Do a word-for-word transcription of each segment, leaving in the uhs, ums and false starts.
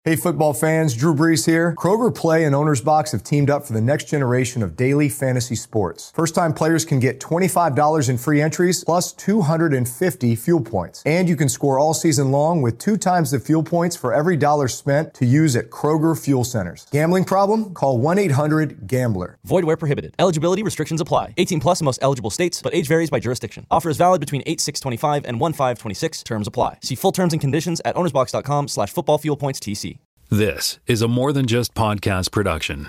Hey football fans, Drew Brees here. Kroger Play and Owner's Box have teamed up for the next generation of daily fantasy sports. First-time players can get twenty-five dollars in free entries plus two hundred fifty fuel points. And you can score all season long with two times the fuel points for every dollar spent to use at Kroger Fuel Centers. Gambling problem? Call one eight hundred gambler. Void where prohibited. Eligibility restrictions apply. eighteen plus in most eligible states, but age varies by jurisdiction. Offer is valid between eight six twenty-five and one five twenty-six. Terms apply. See full terms and conditions at ownersbox.com slash football fuel points TC. This is a More Than Just Podcast production.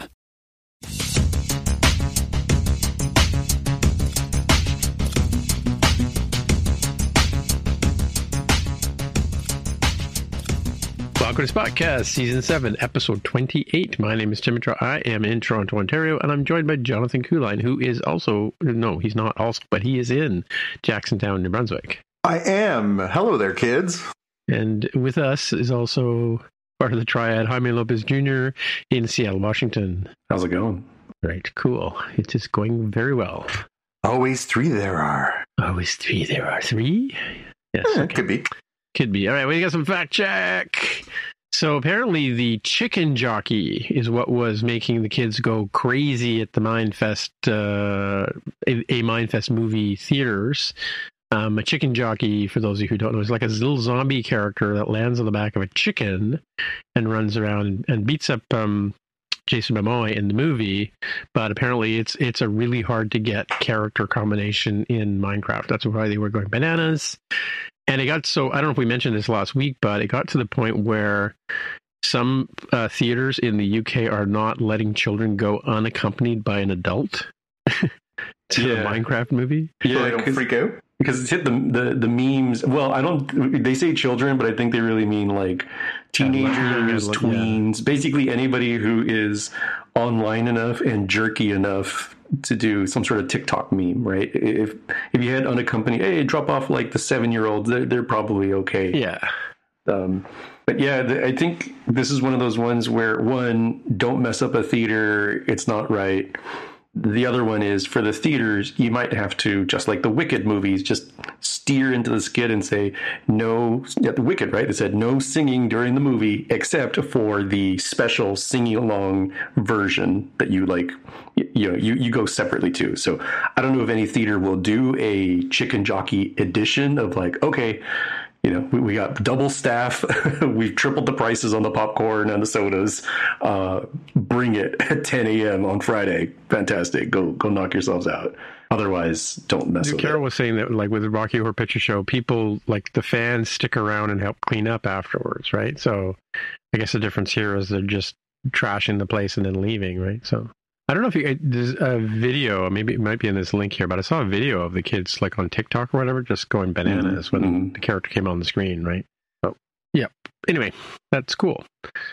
Welcome to Spotcast, Season seven, Episode twenty-eight. My name is Tim Mitchell. I am in Toronto, Ontario, and I'm joined by Jonathan Kuline, who is also, no, he's not also, but he is in Jacksontown, New Brunswick. I am. Hello there, kids. And with us is also part of the triad, Jaime Lopez Junior in Seattle, Washington. How's it going? Right, cool. It is going very well. Always three there are. Always three there are. Three? Yes. Yeah, okay. Could be. Could be. All right, we got some fact check. So apparently the chicken jockey is what was making the kids go crazy at the Mindfest, uh, a, a Mindfest movie theaters. Um, a chicken jockey, for those of you who don't know, is like a little zombie character that lands on the back of a chicken and runs around and beats up um, Jason Momoa in the movie. But apparently it's it's a really hard to get character combination in Minecraft. That's why they were going bananas. And it got so, I don't know if we mentioned this last week, but it got to the point where some uh, theaters in the U K are not letting children go unaccompanied by an adult to Yeah. the Minecraft movie. Yeah, so they don't freak out? Because it's hit the, the the memes. Well, I don't. They say children, but I think they really mean like teenagers, yeah. tweens, basically anybody who is online enough and jerky enough to do some sort of TikTok meme, right? If if you had unaccompanied, hey, drop off like the seven year olds, they're they're probably okay. Yeah. Um, but yeah, the, I think this is one of those ones where one, don't mess up a theater. It's not right. The other one is, for the theaters, you might have to, just like the Wicked movies, just steer into the skid and say, no, yeah, the Wicked, right? It said no singing during the movie, except for the special singing along version that you like, you, you know, you, you go separately to. So I don't know if any theater will do a chicken jockey edition of like, okay, you know, we, we got double staff. We've tripled the prices on the popcorn and the sodas. Uh, bring it at ten a.m. on Friday. Fantastic. Go go knock yourselves out. Otherwise, don't mess Dude, with Carol it. was saying that, like, with the Rocky Horror Picture Show, people, like, the fans stick around and help clean up afterwards, right? So I guess the difference here is they're just trashing the place and then leaving, right? So I don't know if you, there's a video, maybe it might be in this link here, but I saw a video of the kids like on TikTok or whatever, just going bananas mm-hmm. when mm-hmm. the character came on the screen, right? So, yeah. Anyway, that's cool.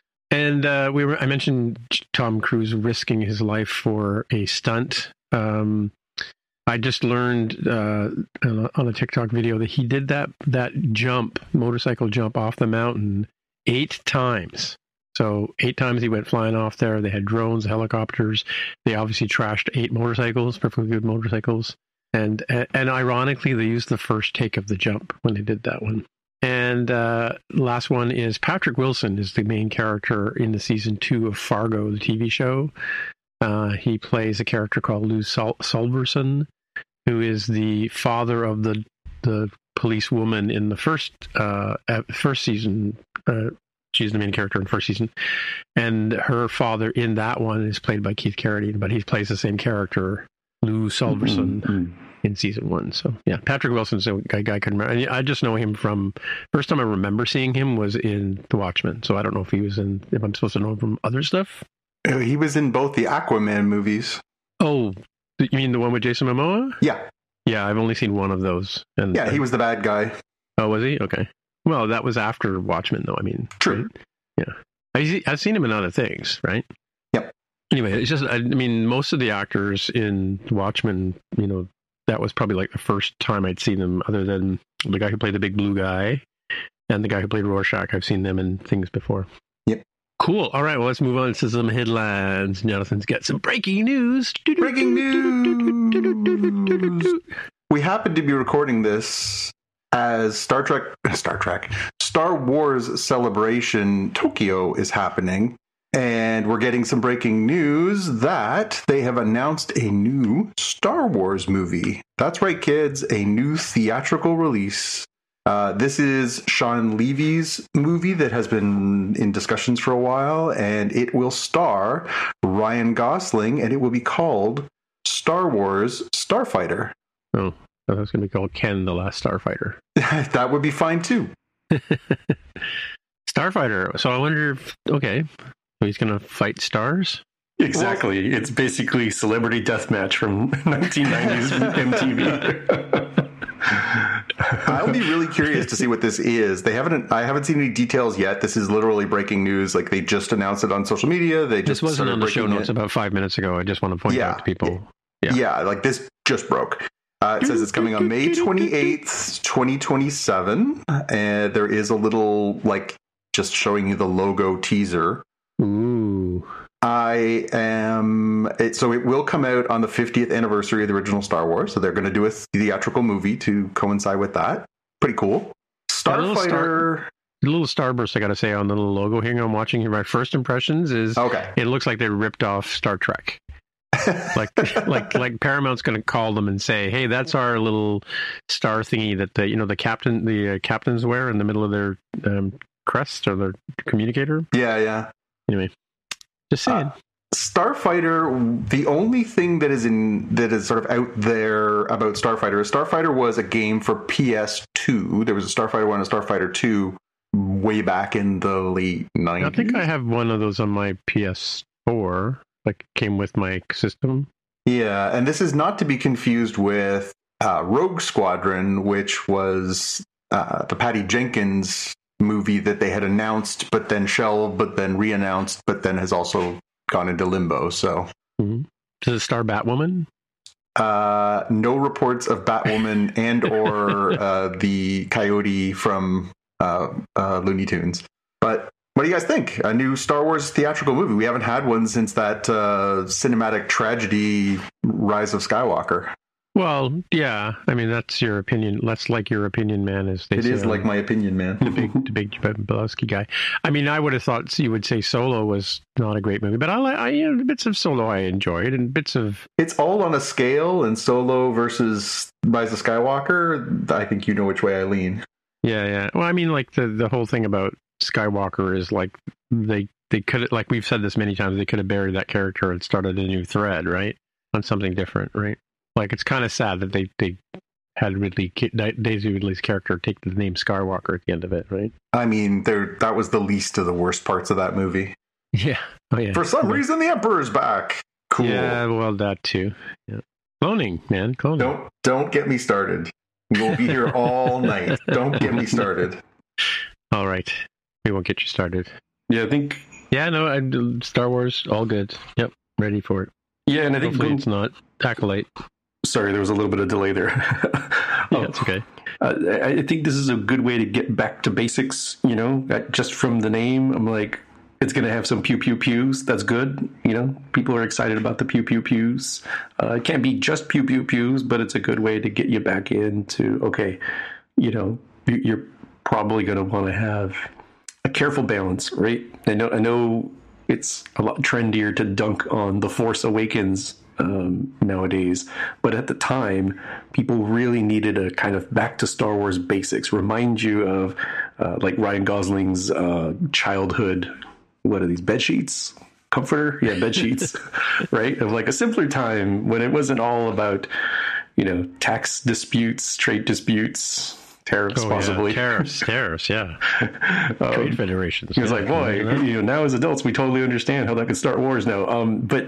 And uh, we were, I mentioned Tom Cruise risking his life for a stunt. Um, I just learned uh, on a TikTok video that he did that that jump, motorcycle jump off the mountain eight times. So eight times he went flying off there. They had drones, helicopters. They obviously trashed eight motorcycles, perfectly good motorcycles. And and ironically, they used the first take of the jump when they did that one. And uh, last one is Patrick Wilson is the main character in the season two of Fargo, the T V show. Uh, he plays a character called Lou Sol- Solverson, who is the father of the the police woman in the first uh, first season. Uh, She's the main character in the first season. And her father in that one is played by Keith Carradine, but he plays the same character, Lou Solverson, mm-hmm. in season one. So, yeah, Patrick Wilson's a guy, guy I can remember. I just know him from, first time I remember seeing him was in The Watchmen. So I don't know if he was in, if I'm supposed to know him from other stuff. He was in both the Aquaman movies. Oh, you mean the one with Jason Momoa? Yeah. Yeah, I've only seen one of those. And yeah, he was the bad guy. Oh, was he? Okay. Well, that was after Watchmen, though. I mean, true. Right? Yeah, I, I've seen him in other things, right? Yep. Anyway, it's just, I mean, most of the actors in Watchmen, you know, that was probably like the first time I'd seen them, other than the guy who played the big blue guy and the guy who played Rorschach. I've seen them in things before. Yep. Cool. All right. Well, let's move on to some headlines. Jonathan's got some breaking news. Breaking news. We happen to be recording this as Star Trek, Star Trek, Star Wars Celebration Tokyo is happening. And we're getting some breaking news that they have announced a new Star Wars movie. That's right, kids, a new theatrical release. Uh, this is Sean Levy's movie that has been in discussions for a while, and it will star Ryan Gosling, and it will be called Star Wars Starfighter. Oh, I thought it was going to be called Ken the Last Starfighter. That would be fine, too. Starfighter. So I wonder if, okay, so he's going to fight stars? Exactly. Well, it's basically Celebrity Deathmatch from nineteen nineties M T V. I'll be really curious to see what this is. They haven't. I haven't seen any details yet. This is literally breaking news. Like they just announced it on social media. They just this wasn't on the show notes it. about five minutes ago. I just want to point yeah. out to people. Yeah, yeah, like this just broke. Uh, it says it's coming on May twenty-eighth, twenty twenty-seven, and there is a little like just showing you the logo teaser. Ooh. I am it, so it will come out on the fiftieth anniversary of the original Star Wars. So they're going to do a theatrical movie to coincide with that. Pretty cool. Starfighter. Star, the little starburst I got to say on the little logo here I'm watching here. My first impressions is okay. It looks like they ripped off Star Trek. like like like Paramount's going to call them and say, "Hey, that's our little star thingy that the you know the captain the uh, captains wear in the middle of their um, crest or their communicator." Yeah, yeah. Anyway. Just saying. Uh, Starfighter, the only thing that is in that is sort of out there about Starfighter is Starfighter was a game for P S two. There was a Starfighter one and a Starfighter two way back in the late nineties. I think I have one of those on my P S four, like came with my system. Yeah, and this is not to be confused with uh, Rogue Squadron, which was uh, the Patty Jenkins movie that they had announced, but then shelved, but then re-announced, but then has also gone into limbo. So, mm-hmm. Does it star Batwoman? Uh, no reports of Batwoman and or uh, the Coyote from uh, uh, Looney Tunes. But what do you guys think? A new Star Wars theatrical movie? We haven't had one since that uh, cinematic tragedy, Rise of Skywalker. Well, yeah. I mean, that's your opinion. That's like your opinion, man. As they it say, is like my opinion, man. The big, the big Belowski guy. I mean, I would have thought you would say Solo was not a great movie, but I, I you know, bits of Solo I enjoyed, and bits of it's all on a scale. And Solo versus Rise of Skywalker, I think you know which way I lean. Yeah, yeah. Well, I mean, like the the whole thing about Skywalker is like they they could like we've said this many times. They could have buried that character and started a new thread, right, on something different, right? Like, it's kind of sad that they, they had Ridley, Daisy Ridley's character take the name Skywalker at the end of it, right? I mean, there that was the least of the worst parts of that movie. Yeah. Oh, yeah. For some yeah. reason, the Emperor's back. Cool. Yeah, well, that too. Yeah. Cloning, man. Cloning. Don't, don't get me started. We'll be here all night. Don't get me started. All right. We won't get you started. Yeah, I think... Yeah, no, I, Star Wars, all good. Yep, ready for it. Yeah, and I think... Hopefully it's not Acolyte. Sorry, there was a little bit of delay there. Yeah, it's okay. Uh, I think this is a good way to get back to basics, you know, just from the name. I'm like, it's going to have some pew pew pews. That's good. You know, people are excited about the pew pew pews. Uh, it can't be just pew pew pews, but it's a good way to get you back into, okay, you know, you're probably going to want to have a careful balance, right? I know, I know it's a lot trendier to dunk on The Force Awakens Um, nowadays, but at the time, people really needed a kind of back to Star Wars basics, remind you of uh, like Ryan Gosling's uh, childhood. What are these, bed sheets? Comforter? Yeah, bed sheets, right? Of like a simpler time when it wasn't all about, you know, tax disputes, trade disputes, tariffs, oh, possibly. Yeah. Tariffs, tariffs, yeah. um, Trade federations. He was yeah. like, boy, you know, now as adults, we totally understand how that could start wars now. Um, but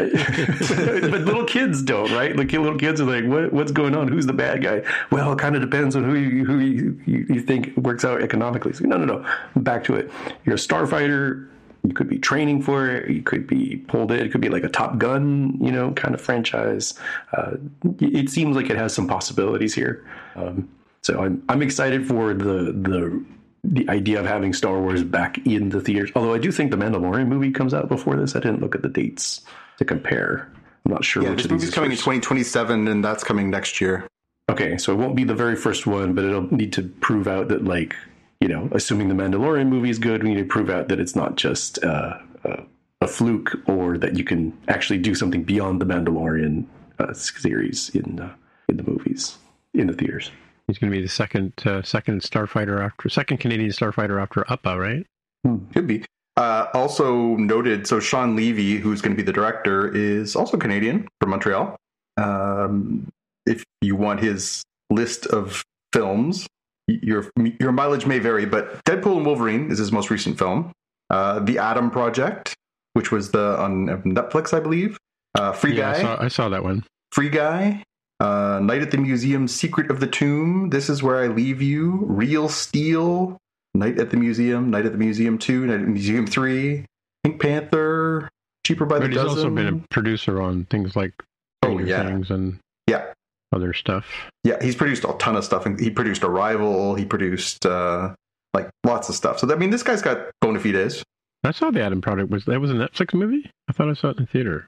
but little kids don't, right? Like little kids are like, what, what's going on? Who's the bad guy? Well, it kind of depends on who you, who you, you, you think works out economically. So, no, no, no. Back to it. You're a starfighter. You could be training for it. You could be pulled in. It could be like a Top Gun, you know, kind of franchise. Uh, it seems like it has some possibilities here. Um, So I'm I'm excited for the the the idea of having Star Wars back in the theaters. Although I do think the Mandalorian movie comes out before this. I didn't look at the dates to compare. I'm not sure. Yeah, which this of movie's these coming first. in twenty twenty-seven, and that's coming next year. Okay, so it won't be the very first one, but it'll need to prove out that, like, you know, assuming the Mandalorian movie is good, we need to prove out that it's not just uh, uh, a fluke, or that you can actually do something beyond the Mandalorian uh, series in uh, in the movies, in the theaters. He's going to be the second uh, second starfighter after second Canadian starfighter after Appa, right? Could be. Uh, also noted, so Sean Levy, who's going to be the director, is also Canadian from Montreal. Um, if you want his list of films, your your mileage may vary, but Deadpool and Wolverine is his most recent film. Uh, The Adam Project, which was the on Netflix, I believe. Uh, Free yeah, Guy. I saw, I saw that one. Free Guy. Uh, Night at the Museum, Secret of the Tomb, This Is Where I Leave You, Real Steel, Night at the Museum, Night at the Museum two, Night at the Museum three, Pink Panther, Cheaper by But the he's Dozen. also been a producer on things like Oh, Stranger yeah. Things and Yeah. other stuff. Yeah, he's produced a ton of stuff. He produced Arrival, he produced uh, like lots of stuff. So, I mean, this guy's got bona fides. I saw the Adam Project. Was that was a Netflix movie? I thought I saw it in the theater.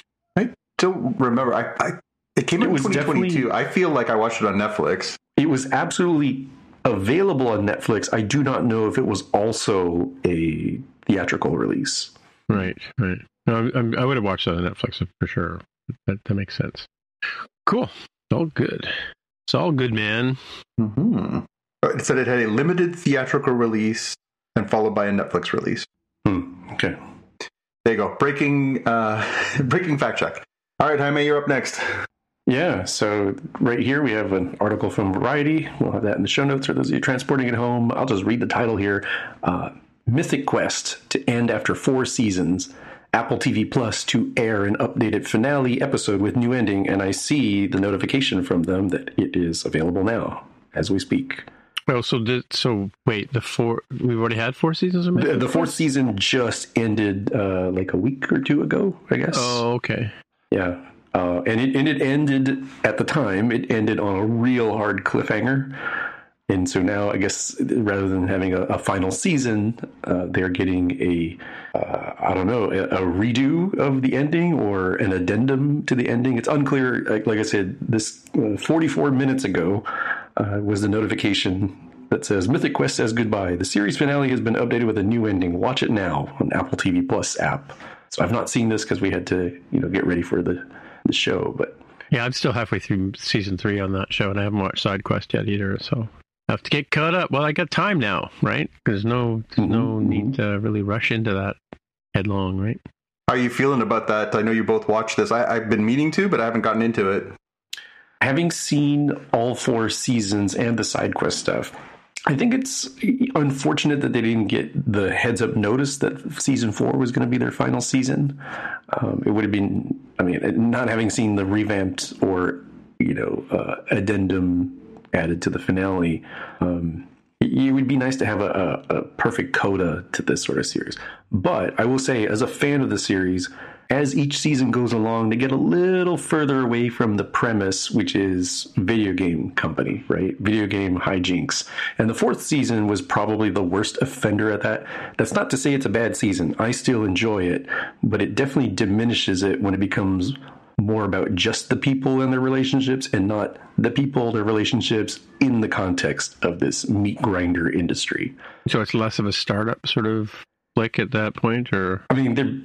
I don't remember. I, I It came It out in was twenty twenty-two. definitely- I feel like I watched it on Netflix. It was absolutely available on Netflix. I do not know if it was also a theatrical release. Right, right. No, I'm, I'm, I would have watched that on Netflix for sure. That, that makes sense. Cool. It's all good. It's all good, man. Mm-hmm. It said it had a limited theatrical release and followed by a Netflix release. Hmm. Okay. There you go. Breaking, uh, breaking fact check. All right, Jaime, you're up next. Yeah, so right here we have an article from Variety. We'll have that in the show notes for those of you transporting it home. I'll just read the title here. Uh, Mythic Quest to end after four seasons. Apple T V Plus to air an updated finale episode with new ending. And I see the notification from them that it is available now as we speak. Oh, so did, so wait, the four, we've already had four seasons of The, Mythic the fourth Quest? season just ended uh, like a week or two ago, I guess. Oh, okay. Yeah. Uh, and it and it ended at the time. It ended on a real hard cliffhanger, and so now I guess rather than having a, a final season, uh, they're getting a uh, I don't know a, a redo of the ending or an addendum to the ending. It's unclear. Like, like I said, this uh, forty-four minutes ago uh, was the notification that says Mythic Quest says goodbye. The series finale has been updated with a new ending. Watch it now on Apple T V Plus app. So I've not seen this because we had to you know get ready for the. the show, but Yeah, I'm still halfway through season three on that show, and I haven't watched Side Quest yet either, so I have to get caught up. Well, I got time now, right? There's no there's no Mhm. need to really rush into that headlong, right? How are you feeling about that? I know you both watched this. I, I've been meaning to, but I haven't gotten into it. having seen all four seasons and the side quest stuff, I think it's unfortunate that they didn't get the heads up notice that season four was going to be their final season. Um, it would have been, I mean, not having seen the revamped or, you know, uh, addendum added to the finale, um, it would be nice to have a, a, a perfect coda to this sort of series. But I will say, as a fan of the series, as each season goes along, they get a little further away from the premise, which is video game company, right? Video game hijinks. And the fourth season was probably the worst offender at that. That's not to say it's a bad season. I still enjoy it, but it definitely diminishes it when it becomes more about just the people and their relationships and not the people, their relationships in the context of this meat grinder industry. So it's less of a startup sort of flick at that point, or I mean, they're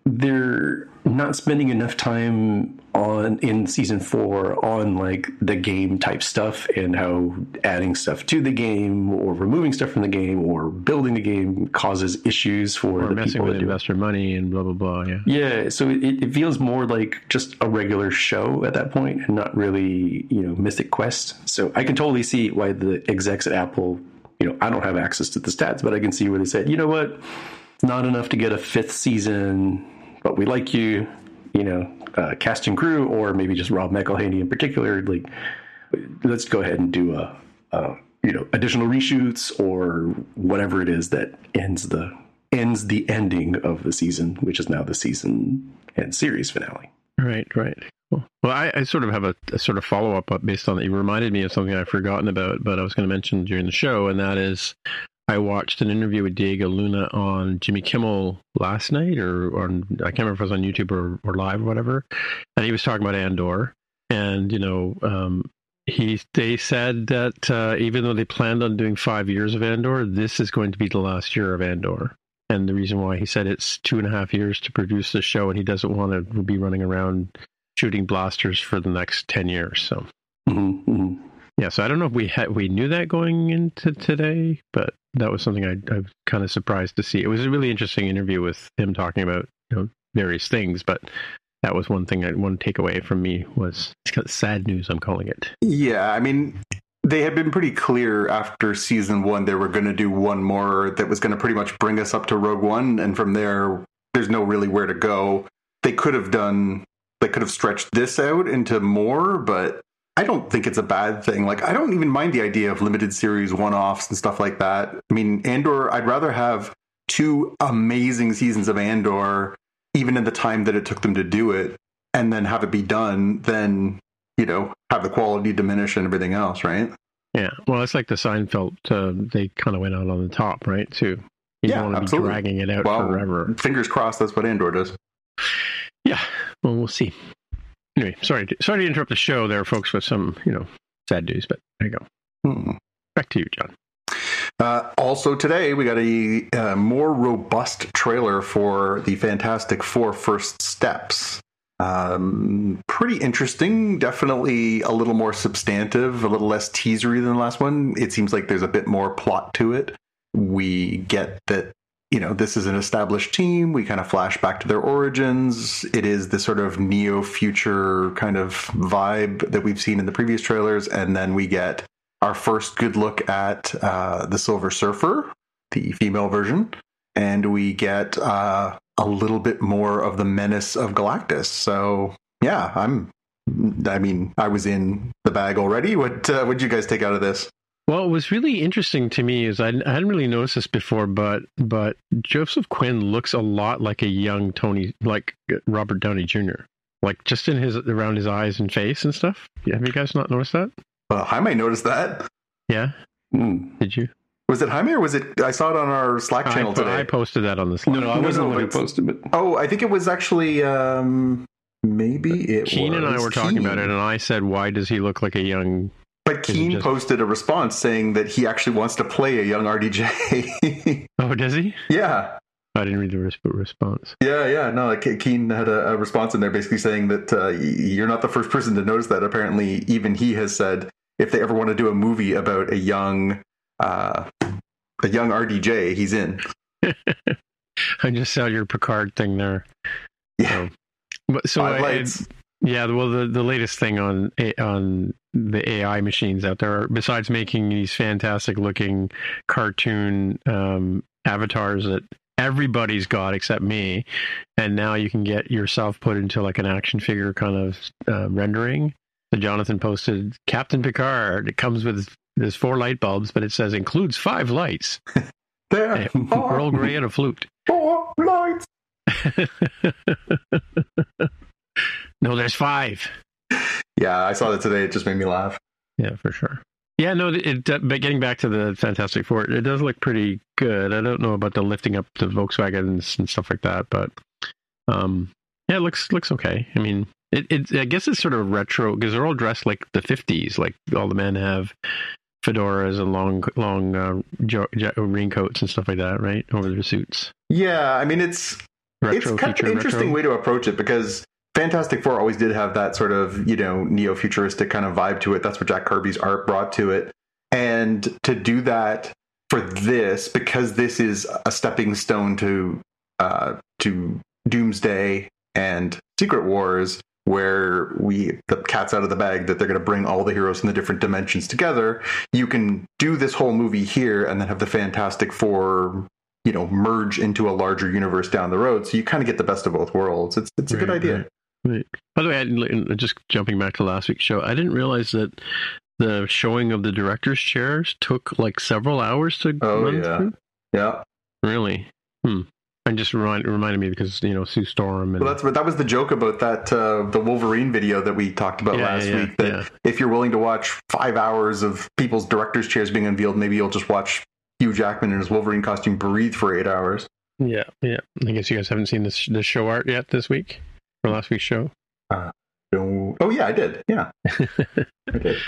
they're not spending enough time on in season four on like the game type stuff and how adding stuff to the game or removing stuff from the game or building the game causes issues for or the messing people with that do it. investor money and blah blah blah. Yeah. Yeah, so it, it feels more like just a regular show at that point and not really, you know, Mythic Quest. So I can totally see why the execs at Apple, you know, I don't have access to the stats, but I can see where they said, you know what, it's not enough to get a fifth season, but we like you, you know, uh, cast and crew, or maybe just Rob McElhaney in particular. Like, let's go ahead and do a, a you know, additional reshoots or whatever it is that ends the ends the ending of the season, which is now the season and series finale. Right, right. Cool. Well, I, I sort of have a, a sort of follow up based on that. You reminded me of something I've forgotten about, but I was going to mention during the show, and that is I watched an interview with Diego Luna on Jimmy Kimmel last night, or, or I can't remember if it was on YouTube or, or live or whatever, and he was talking about Andor, and you know, um, he they said that uh, even though they planned on doing five years of Andor, this is going to be the last year of Andor. And the reason why he said it's two and a half years to produce the show, and he doesn't want to be running around shooting blasters for the next ten years. So, mm-hmm, mm-hmm. yeah. So I don't know if we had we knew that going into today, but that was something I, I was kind of surprised to see. It was a really interesting interview with him talking about, you know, various things, but that was one thing. I, one takeaway from me was it's kind of sad news, I'm calling it. Yeah, I mean, they had been pretty clear after season one they were going to do one more that was going to pretty much bring us up to Rogue One, and from there, there's no really where to go. They could have done, they could have stretched this out into more, but I don't think it's a bad thing. Like, I don't even mind the idea of limited series one-offs and stuff like that. I mean, Andor, I'd rather have two amazing seasons of Andor, even in the time that it took them to do it, and then have it be done, than, you know, have the quality diminish and everything else, right? Yeah, well, it's like the Seinfeld, uh, they kind of went out on the top, right, too. You yeah, don't want to absolutely. be dragging it out well, forever. Fingers crossed that's what Andor does. Yeah, well, we'll see. Anyway, sorry to, sorry to interrupt the show there, folks, with some, you know, sad news, but there you go. Hmm. Back to you, John. Uh, also today, we got a uh, more robust trailer for the Fantastic Four First Steps. Um, pretty interesting, definitely a little more substantive, a little less teasery than the last one. It seems like there's a bit more plot to it. We get that, you know, this is an established team. We kind of flash back to their origins. It is the sort of neo-future kind of vibe that we've seen in the previous trailers. And then we get our first good look at uh, the Silver Surfer, the female version. And we get uh, a little bit more of the menace of Galactus. So, yeah, I'm, I mean, I was in the bag already. What uh, what did you guys take out of this? Well, what was really interesting to me is I, I hadn't really noticed this before, but but Joseph Quinn looks a lot like a young Tony, like Robert Downey Junior Like just in his around his eyes and face and stuff. Have you guys not noticed that? Uh, Jaime noticed that. Yeah. Mm. Did you? Was it Jaime or was it? I saw it on our Slack channel I, today. I posted that on the Slack. No, no, I wasn't the one who posted it. Oh, I think it was actually um, maybe it. Keen was and I were talking Keen. about it, and I said, "Why does he look like a young?" But Keen just... posted a response saying that he actually wants to play a young R D J. Oh, does he? Yeah. I didn't read the res- response. Yeah, yeah. No, like Keen had a, a response in there basically saying that uh, you're not the first person to notice that. Apparently, even he has said if they ever want to do a movie about a young, uh, a young R D J, he's in. I just saw your Picard thing there. Yeah. So, so Five I, lights. It, yeah, well, the, the latest thing on on the A I machines out there, besides making these fantastic looking cartoon um, avatars that everybody's got except me, and now you can get yourself put into like an action figure kind of uh, rendering. So Jonathan posted Captain Picard. It comes with there's four light bulbs, but it says includes five lights. There are Earl Grey and a flute. four lights. No, there's five. Yeah, I saw that today. It just made me laugh. Yeah, for sure. Yeah, no, it, it. But getting back to the Fantastic Four, it does look pretty good. I don't know about the lifting up the Volkswagens and stuff like that, but um, yeah, it looks looks okay. I mean, it. it I guess it's sort of retro because they're all dressed like the fifties. Like all the men have fedoras and long long uh, jo- jo- raincoats and stuff like that, right, over their suits. Yeah, I mean, it's Retro, it's kind of an interesting retro. way to approach it because Fantastic Four always did have that sort of, you know, neo-futuristic kind of vibe to it. That's what Jack Kirby's art brought to it. And to do that for this, because this is a stepping stone to uh, to Doomsday and Secret Wars, where we the cat's out of the bag that they're going to bring all the heroes in the different dimensions together, you can do this whole movie here and then have the Fantastic Four, you know, merge into a larger universe down the road. So you kind of get the best of both worlds. It's it's a Right, good idea. right. Right. By the way, I, just jumping back to last week's show, I didn't realize that the showing of the director's chairs took like several hours to Oh, run yeah. through. Yeah. Really? Hmm. And just remind, reminded me because, you know, Sue Storm. And Well, that's what that was the joke about that uh, the Wolverine video that we talked about Yeah, last yeah, week. That yeah. if you're willing to watch five hours of people's director's chairs being unveiled, maybe you'll just watch Hugh Jackman in his Wolverine costume breathe for eight hours. Yeah, yeah. I guess you guys haven't seen this the show art yet this week for last week's show. Uh, no. Oh yeah, I did. Yeah. Okay.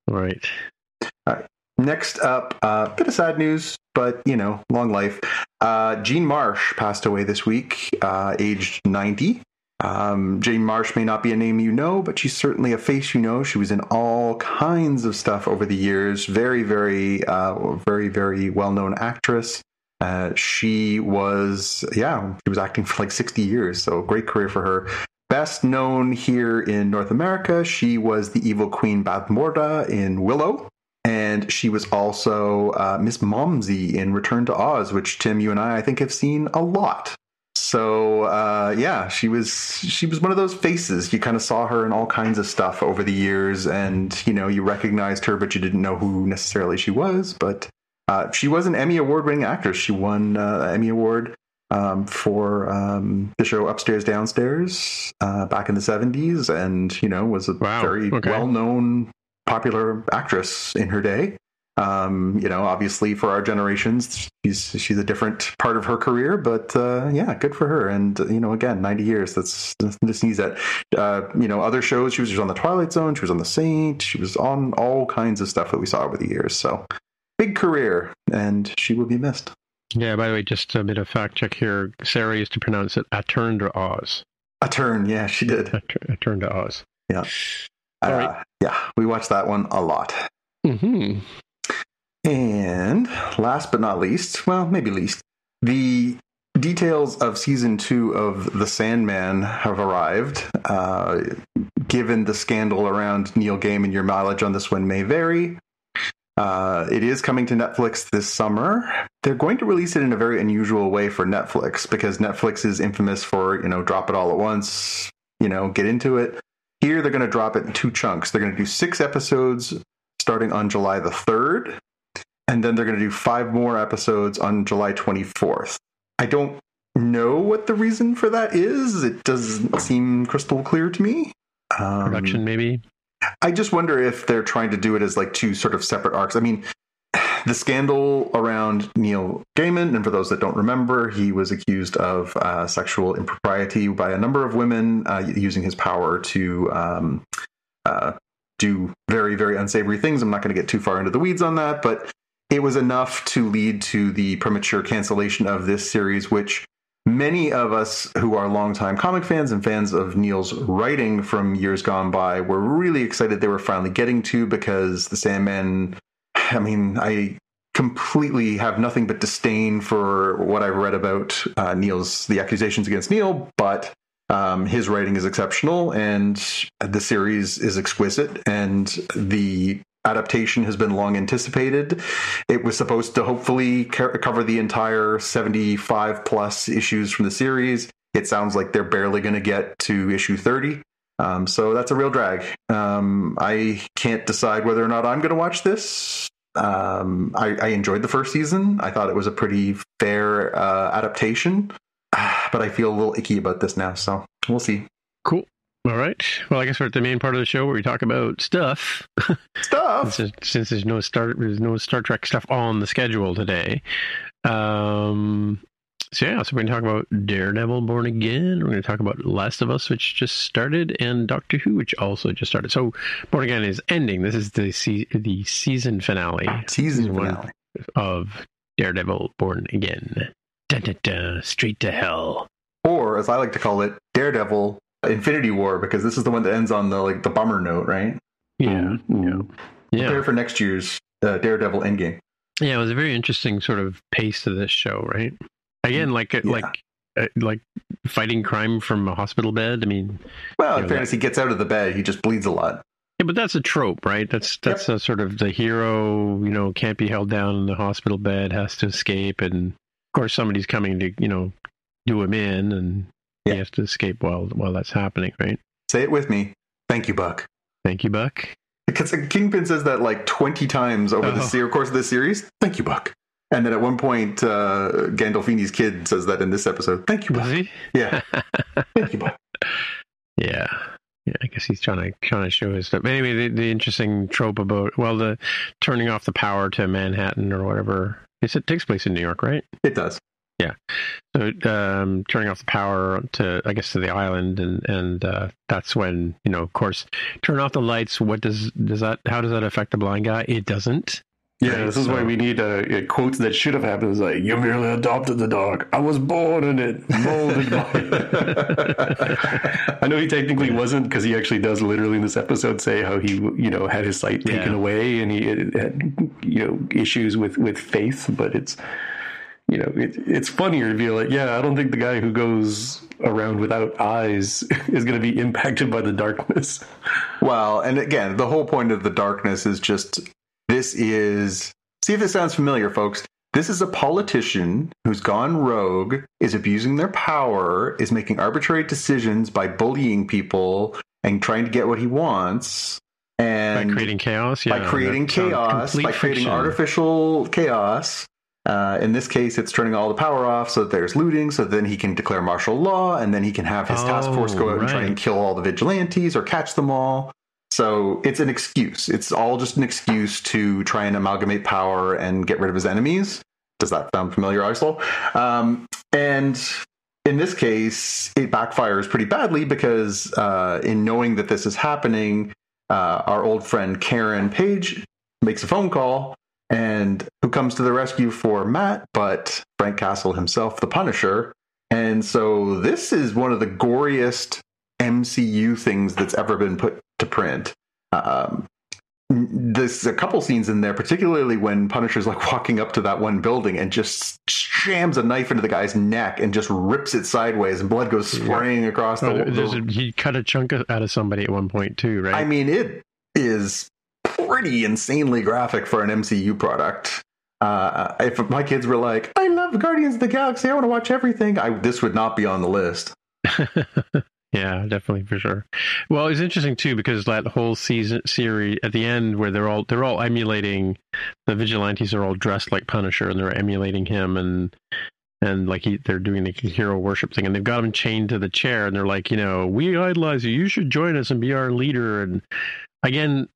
All right. All right. Next up, a uh, bit of sad news, but, you know, long life. Uh, Jean Marsh passed away this week, uh, aged ninety. Um, Jean Marsh may not be a name you know, but she's certainly a face you know. She was in all kinds of stuff over the years. Very, very, uh, very, very well-known actress. Uh, she was, yeah, she was acting for like sixty years, so great career for her. Best known here in North America, she was the evil Queen Bathmorda in Willow. And she was also uh, Miss Momsey in Return to Oz, which, Tim, you and I, I think, have seen a lot. So, uh, yeah, she was she was one of those faces. You kind of saw her in all kinds of stuff over the years, and, you know, you recognized her, but you didn't know who necessarily she was. But uh, she was an Emmy Award-winning actress. She won uh, an Emmy Award um, for um, the show Upstairs, Downstairs uh, back in the seventies, and, you know, was a wow. very okay. well-known popular actress in her day. Um, you know, obviously for our generations, she's she's a different part of her career, but uh, yeah, good for her. And you know, again, ninety years. That's nothing to sneeze at. Uh, you know, other shows. She was, she was on the Twilight Zone. She was on The Saint. She was on all kinds of stuff that we saw over the years. So big career, and she will be missed. Yeah. By the way, just a bit of fact check here. Sarah used to pronounce it "a turn to Oz." A turn, yeah, she did. A, a turn to Oz. Yeah. All uh, right. Yeah, we watched that one a lot. Mm-hmm. And last but not least, well, maybe least, the details of season two of The Sandman have arrived. Uh, given the scandal around Neil Gaiman, your mileage on this one may vary. Uh, it is coming to Netflix this summer. They're going to release it in a very unusual way for Netflix, because Netflix is infamous for, you know, drop it all at once, you know, get into it. Here, they're going to drop it in two chunks. They're going to do six episodes starting on July the third, and then they're going to do five more episodes on July twenty-fourth. I don't know what the reason for that is. It doesn't seem crystal clear to me. Um, Production, maybe? I just wonder if they're trying to do it as like two sort of separate arcs. I mean, the scandal around Neil Gaiman, and for those that don't remember, he was accused of uh, sexual impropriety by a number of women uh, using his power to um, uh, do very, very unsavory things. I'm not going to get too far into the weeds on that, but it was enough to lead to the premature cancellation of this series, which many of us who are longtime comic fans and fans of Neil's writing from years gone by were really excited they were finally getting to, because The Sandman, I mean, I completely have nothing but disdain for what I've read about uh, Neil's, the accusations against Neil, but um, his writing is exceptional, and the series is exquisite, and the adaptation has been long anticipated. It was supposed to hopefully ca- cover the entire seventy-five plus issues from the series. It sounds like they're barely going to get to issue thirty. Um, so that's a real drag. Um, I can't decide whether or not I'm going to watch this. Um, I, I enjoyed the first season. I thought it was a pretty fair uh, adaptation, but I feel a little icky about this now. So we'll see. Cool. All right. Well, I guess we're at the main part of the show where we talk about stuff. Stuff. since, since there's no Star, there's no Star Trek stuff on the schedule today. Um. So yeah, so we're going to talk about Daredevil Born Again. We're going to talk about Last of Us, which just started, and Doctor Who, which also just started. So Born Again is ending. This is the se- the season finale. Season, season finale of Daredevil Born Again. Dun, dun, dun, straight to hell. Or, as I like to call it, Daredevil Infinity War, because this is the one that ends on the like the bummer note, right? Yeah, yeah. yeah. Prepare for next year's uh, Daredevil Endgame. Yeah, it was a very interesting sort of pace to this show, right? Again, like yeah. like uh, like fighting crime from a hospital bed. I mean, well, in know, fairness, that... he gets out of the bed, he just bleeds a lot. Yeah, but that's a trope, right? That's that's yep. a sort of the hero, you know, can't be held down in the hospital bed, has to escape, and of course somebody's coming to, you know, do him in, and yeah. he has to escape while while that's happening, right? Say it with me. Thank you, Buck. Thank you, Buck. Because Kingpin says that like twenty times over oh. the se- course of this series. Thank you, Buck. And then at one point, uh, Gandolfini's kid says that in this episode. Thank you, Buck. Does he? Yeah. Thank you, Buck. Yeah. Yeah, I guess he's trying to trying to show his stuff. But anyway, the, the interesting trope about, well, the turning off the power to Manhattan or whatever. It's, it takes place in New York, right? It does. Yeah. So um, turning off the power to, I guess, to the island, and and uh, that's when, you know, of course, turn off the lights. What does does that? How does that affect the blind guy? It doesn't. Yeah, Right, this is so- why we need uh, quotes that should have happened. It's like, you merely adopted the dog. I was born in it, molded by it. I know he technically wasn't, because he actually does literally in this episode say how he, you know, had his sight taken Yeah. away, and he had, you know, issues with, with faith. But it's, you know, it, it's funnier to be like, yeah, I don't think the guy who goes around without eyes is going to be impacted by the darkness. Well, and again, the whole point of the darkness is just, this is, see if this sounds familiar, folks. This is a politician who's gone rogue, is abusing their power, is making arbitrary decisions by bullying people and trying to get what he wants. And by creating chaos, yeah, by creating that sounds chaos, complete by creating fiction. artificial chaos. Uh, in this case, it's turning all the power off so that there's looting, so then he can declare martial law, and then he can have his task force go out Oh, and try right. and kill all the vigilantes or catch them all. So it's an excuse. It's all just an excuse to try and amalgamate power and get rid of his enemies. Does that sound familiar, Aisel? Um, and in this case, it backfires pretty badly because uh, in knowing that this is happening, uh, our old friend Karen Page makes a phone call, and who comes to the rescue for Matt, but Frank Castle himself, the Punisher. And so this is one of the goriest M C U things that's ever been put to print. Um, there's a couple scenes in there, particularly when Punisher's like walking up to that one building and just jams a knife into the guy's neck and just rips it sideways, and blood goes spraying across the, Oh, there's the a, he cut a chunk out of somebody at one point too, right? I mean, it is pretty insanely graphic for an M C U product. Uh, if my kids were like, I love Guardians of the Galaxy, I want to watch everything, I, this would not be on the list. Yeah, definitely, for sure. Well, it's interesting too because that whole season series at the end where they're all they're all emulating, the vigilantes are all dressed like Punisher and they're emulating him, and and like he, they're doing the hero worship thing, and they've got him chained to the chair, and they're like, you know, we idolize you, you should join us and be our leader. And again,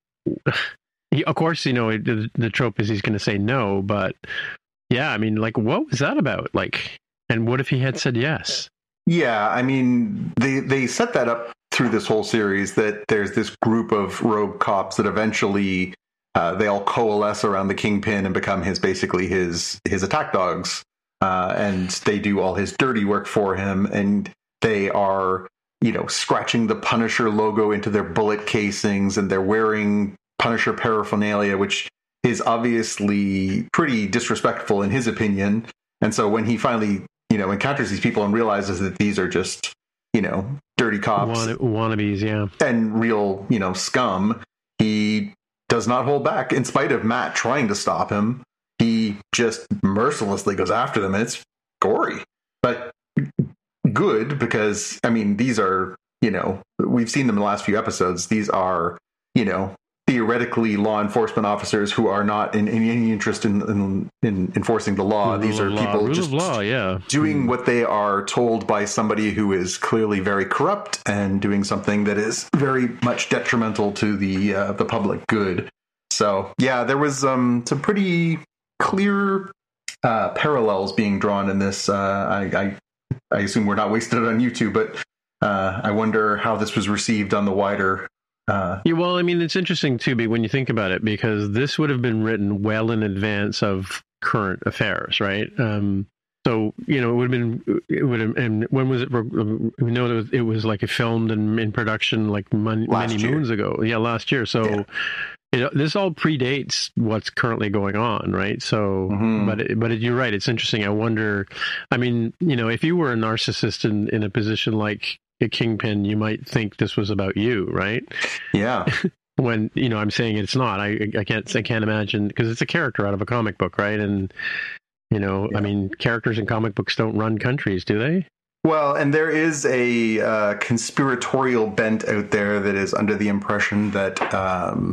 he, of course, you know, the, the trope is he's going to say no, but yeah, I mean, like, what was that about? Like, and what if he had said yes? Yeah, I mean, they they set that up through this whole series, that there's this group of rogue cops that eventually uh, they all coalesce around the Kingpin and become his basically his his attack dogs, uh, and they do all his dirty work for him, and they are, you know, scratching the Punisher logo into their bullet casings, and they're wearing Punisher paraphernalia, which is obviously pretty disrespectful in his opinion. And so when he finally, you know, encounters these people and realizes that these are just, you know, dirty cops Wanna, wannabes, yeah. and real, you know, scum, he does not hold back. In spite of Matt trying to stop him, he just mercilessly goes after them, and it's gory. But good, because, I mean, these are, you know, we've seen them in the last few episodes. These are, you know, theoretically law enforcement officers who are not in, in any interest in, in, in enforcing the law. Rule These are of law. people Rule just of law, yeah. doing what they are told by somebody who is clearly very corrupt and doing something that is very much detrimental to the uh, the public good. So yeah, there was um, some pretty clear uh, parallels being drawn in this. Uh, I, I I assume we're not wasting it on YouTube, but uh, I wonder how this was received on the wider. Uh, Yeah, well, I mean, it's interesting too, be- when you think about it, because this would have been written well in advance of current affairs, right? Um, so you know, it would have been, it would have, and when was it? We know it was, it was like it filmed and in production like mon- Last many year. moons ago. Yeah, last year. So. Yeah. It, this all predates what's currently going on, right? So, Mhm. but it, but it, you're right. It's interesting. I wonder. I mean, you know, if you were a narcissist in, in a position like a Kingpin, you might think this was about you, right? yeah. When, you know, I'm saying it's not. I I can't I can't imagine, because it's a character out of a comic book, right? And you know, Yeah. I mean, characters in comic books don't run countries, do they? Well, and there is a uh, conspiratorial bent out there that is under the impression that um,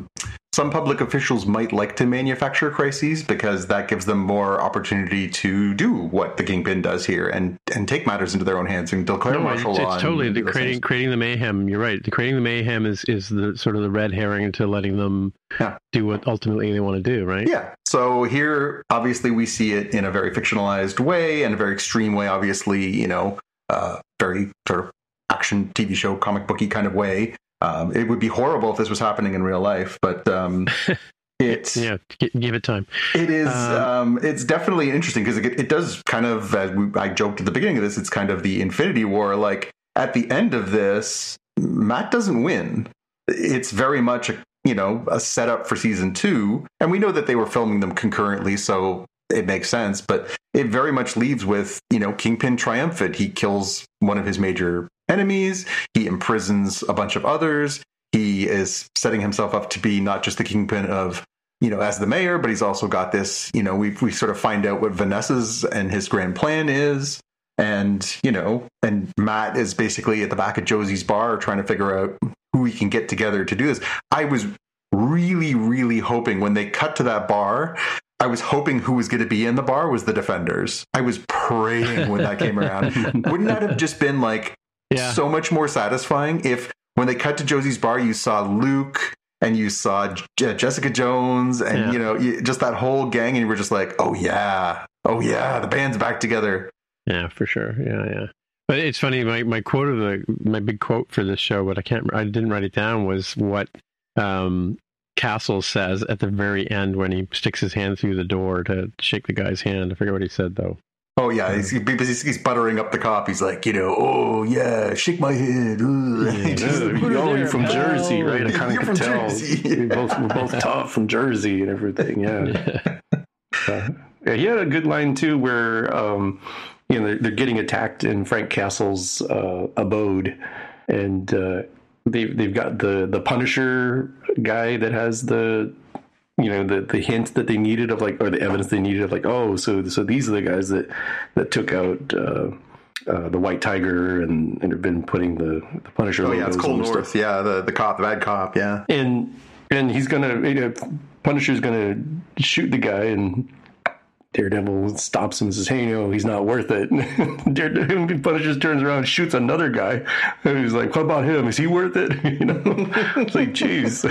some public officials might like to manufacture crises because that gives them more opportunity to do what the Kingpin does here and, and take matters into their own hands and declare no, martial it's, law. It's totally the things. creating creating the mayhem. You're right. The creating the mayhem is, is the sort of the red herring into letting them yeah. do what ultimately they want to do, right? Yeah. So here, obviously, we see it in a very fictionalized way and a very extreme way. Obviously, you know, uh, very sort of action T V show, comic booky kind of way. Um, it would be horrible if this was happening in real life, but um, it's yeah, give it time. It is. Um, um, it's definitely interesting because it, it does kind of. As we, I joked at the beginning of this, it's kind of the Infinity War. Like at the end of this, Matt doesn't win. It's very much a you know a setup for season two, and we know that they were filming them concurrently, so it makes sense. But it very much leaves with you know Kingpin triumphant. He kills one of his major enemies. He imprisons a bunch of others. He is setting himself up to be not just the Kingpin of, you know, as the mayor, but he's also got this, you know, we we sort of find out what Vanessa's and his grand plan is. And, you know, and Matt is basically at the back of Josie's bar trying to figure out who he can get together to do this. I was really, really hoping when they cut to that bar, I was hoping who was going to be in the bar was the Defenders. I was praying when that came around. Wouldn't that have just been like, yeah. so much more satisfying if when they cut to Josie's bar, you saw Luke and you saw J- Jessica Jones and, yeah. you know, you, just that whole gang. And you were just like, oh, yeah. Oh, yeah. The band's back together. Yeah, for sure. Yeah, yeah. But it's funny. My, my quote of the my big quote for this show, but I can't I didn't write it down, was what um, Castle says at the very end when he sticks his hand through the door to shake the guy's hand. I forget what he said, though. Oh, yeah, he's, he's, he's buttering up the cop. He's like, you know, oh, yeah, shake my head. Yeah, just, oh, you're from Jersey, right? I kind of could tell. We're both, we're both tough from Jersey and everything, yeah. uh, yeah, he had a good line, too, where, um, you know, they're, they're getting attacked in Frank Castle's uh, abode, and uh, they've, they've got the, the Punisher guy that has the... you know, the, the hint that they needed of like, or the evidence they needed of like, oh, so so these are the guys that, that took out uh, uh, the White Tiger and, and have been putting the, the Punisher. Oh yeah, it's Cole North. Stuff. Yeah, the, the cop, the bad cop. Yeah, and and he's gonna, you know, Punisher's gonna shoot the guy, and Daredevil stops him and says, hey, no, he's not worth it. Daredevil, Punisher turns around and shoots another guy. And he's like, what about him? Is he worth it? You know, it's like, geez.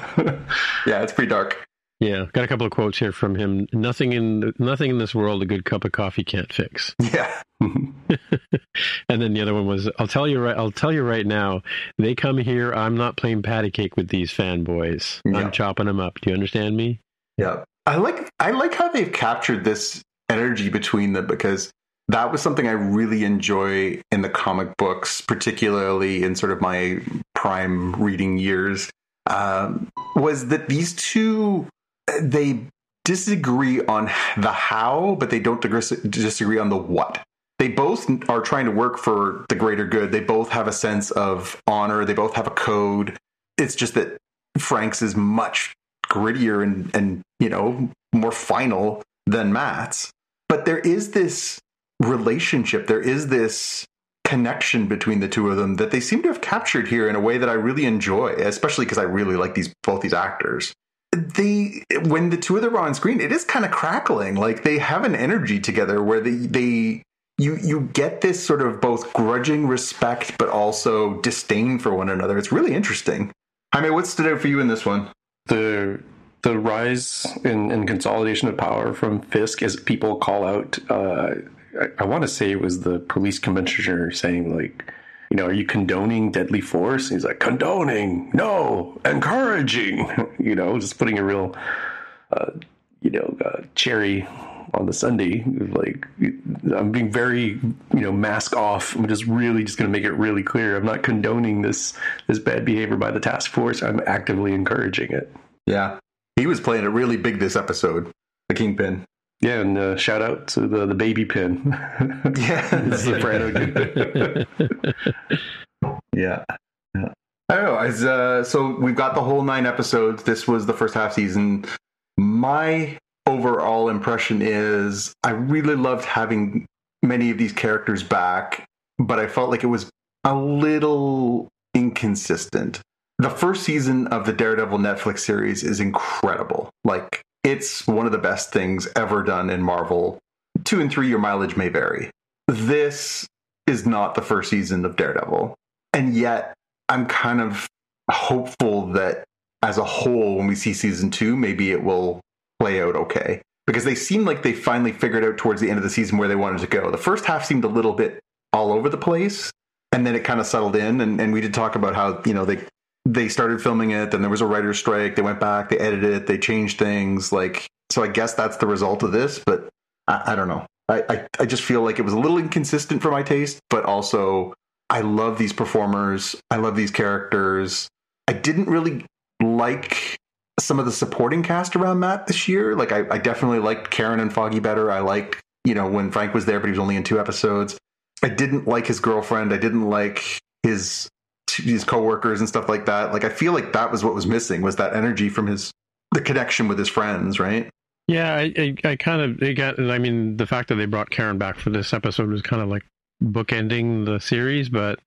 Yeah, it's pretty dark. Yeah, got a couple of quotes here from him. Nothing in nothing in this world a good cup of coffee can't fix. Yeah. And then the other one was, I'll tell you right I'll tell you right now, they come here, I'm not playing patty cake with these fanboys. Yeah. I'm chopping them up. Do you understand me? Yeah. I like I like how they've captured this energy between them, because that was something I really enjoy in the comic books, particularly in sort of my prime reading years, um, was that these two, they disagree on the how, but they don't disagree on the what. They both are trying to work for the greater good. They both have a sense of honor. They both have a code. It's just that Frank's is much grittier and, and you know, more final than Matt's. But there is this relationship. There is this connection between the two of them that they seem to have captured here in a way that I really enjoy, especially because I really like these both these actors. They, when the two of them are on screen, it is kind of crackling. Like they have an energy together where they, they you you get this sort of both grudging respect but also disdain for one another. It's really interesting. Jaime, what stood out for you in this one? The the rise in, in consolidation of power from Fisk as people call out. Uh, I, I want to say it was the police commissioner saying, like, you know, are you condoning deadly force? And he's like, condoning, no, encouraging. You know, just putting a real, uh, you know, uh, cherry on the sundae. Like, I'm being very, you know, mask off. I'm just really just going to make it really clear. I'm not condoning this this bad behavior by the task force. I'm actively encouraging it. Yeah. He was playing it really big this episode, the Kingpin. Yeah, and uh, shout out to the, the baby pin. Yeah. yeah. yeah. I don't know. As, uh, so we've got the whole nine episodes. This was the first half season. My overall impression is I really loved having many of these characters back, but I felt like it was a little inconsistent. the first season of the Daredevil Netflix series is incredible. Like, it's one of the best things ever done in Marvel. Two and three, your mileage may vary. This is not the first season of Daredevil. And yet, I'm kind of hopeful that as a whole, when we see season two, maybe it will play out okay. Because they seem like they finally figured out towards the end of the season where they wanted to go. The first half seemed a little bit all over the place, and then it kind of settled in. And, and we did talk about how, you know, they they started filming it, then there was a writer's strike. They went back, they edited it, they changed things. Like, so I guess that's the result of this, but I, I don't know. I, I, I just feel like it was a little inconsistent for my taste, but also I love these performers. I love these characters. I didn't really like some of the supporting cast around Matt this year. Like, I, I definitely liked Karen and Foggy better. I liked, you know, when Frank was there, but he was only in two episodes. I didn't like his girlfriend. I didn't like his his coworkers and stuff like that. Like, I feel like that was what was missing, was that energy from his, the connection with his friends, right? Yeah, I, I, I kind of, it got, I mean, the fact that they brought Karen back for this episode was kind of like bookending the series, but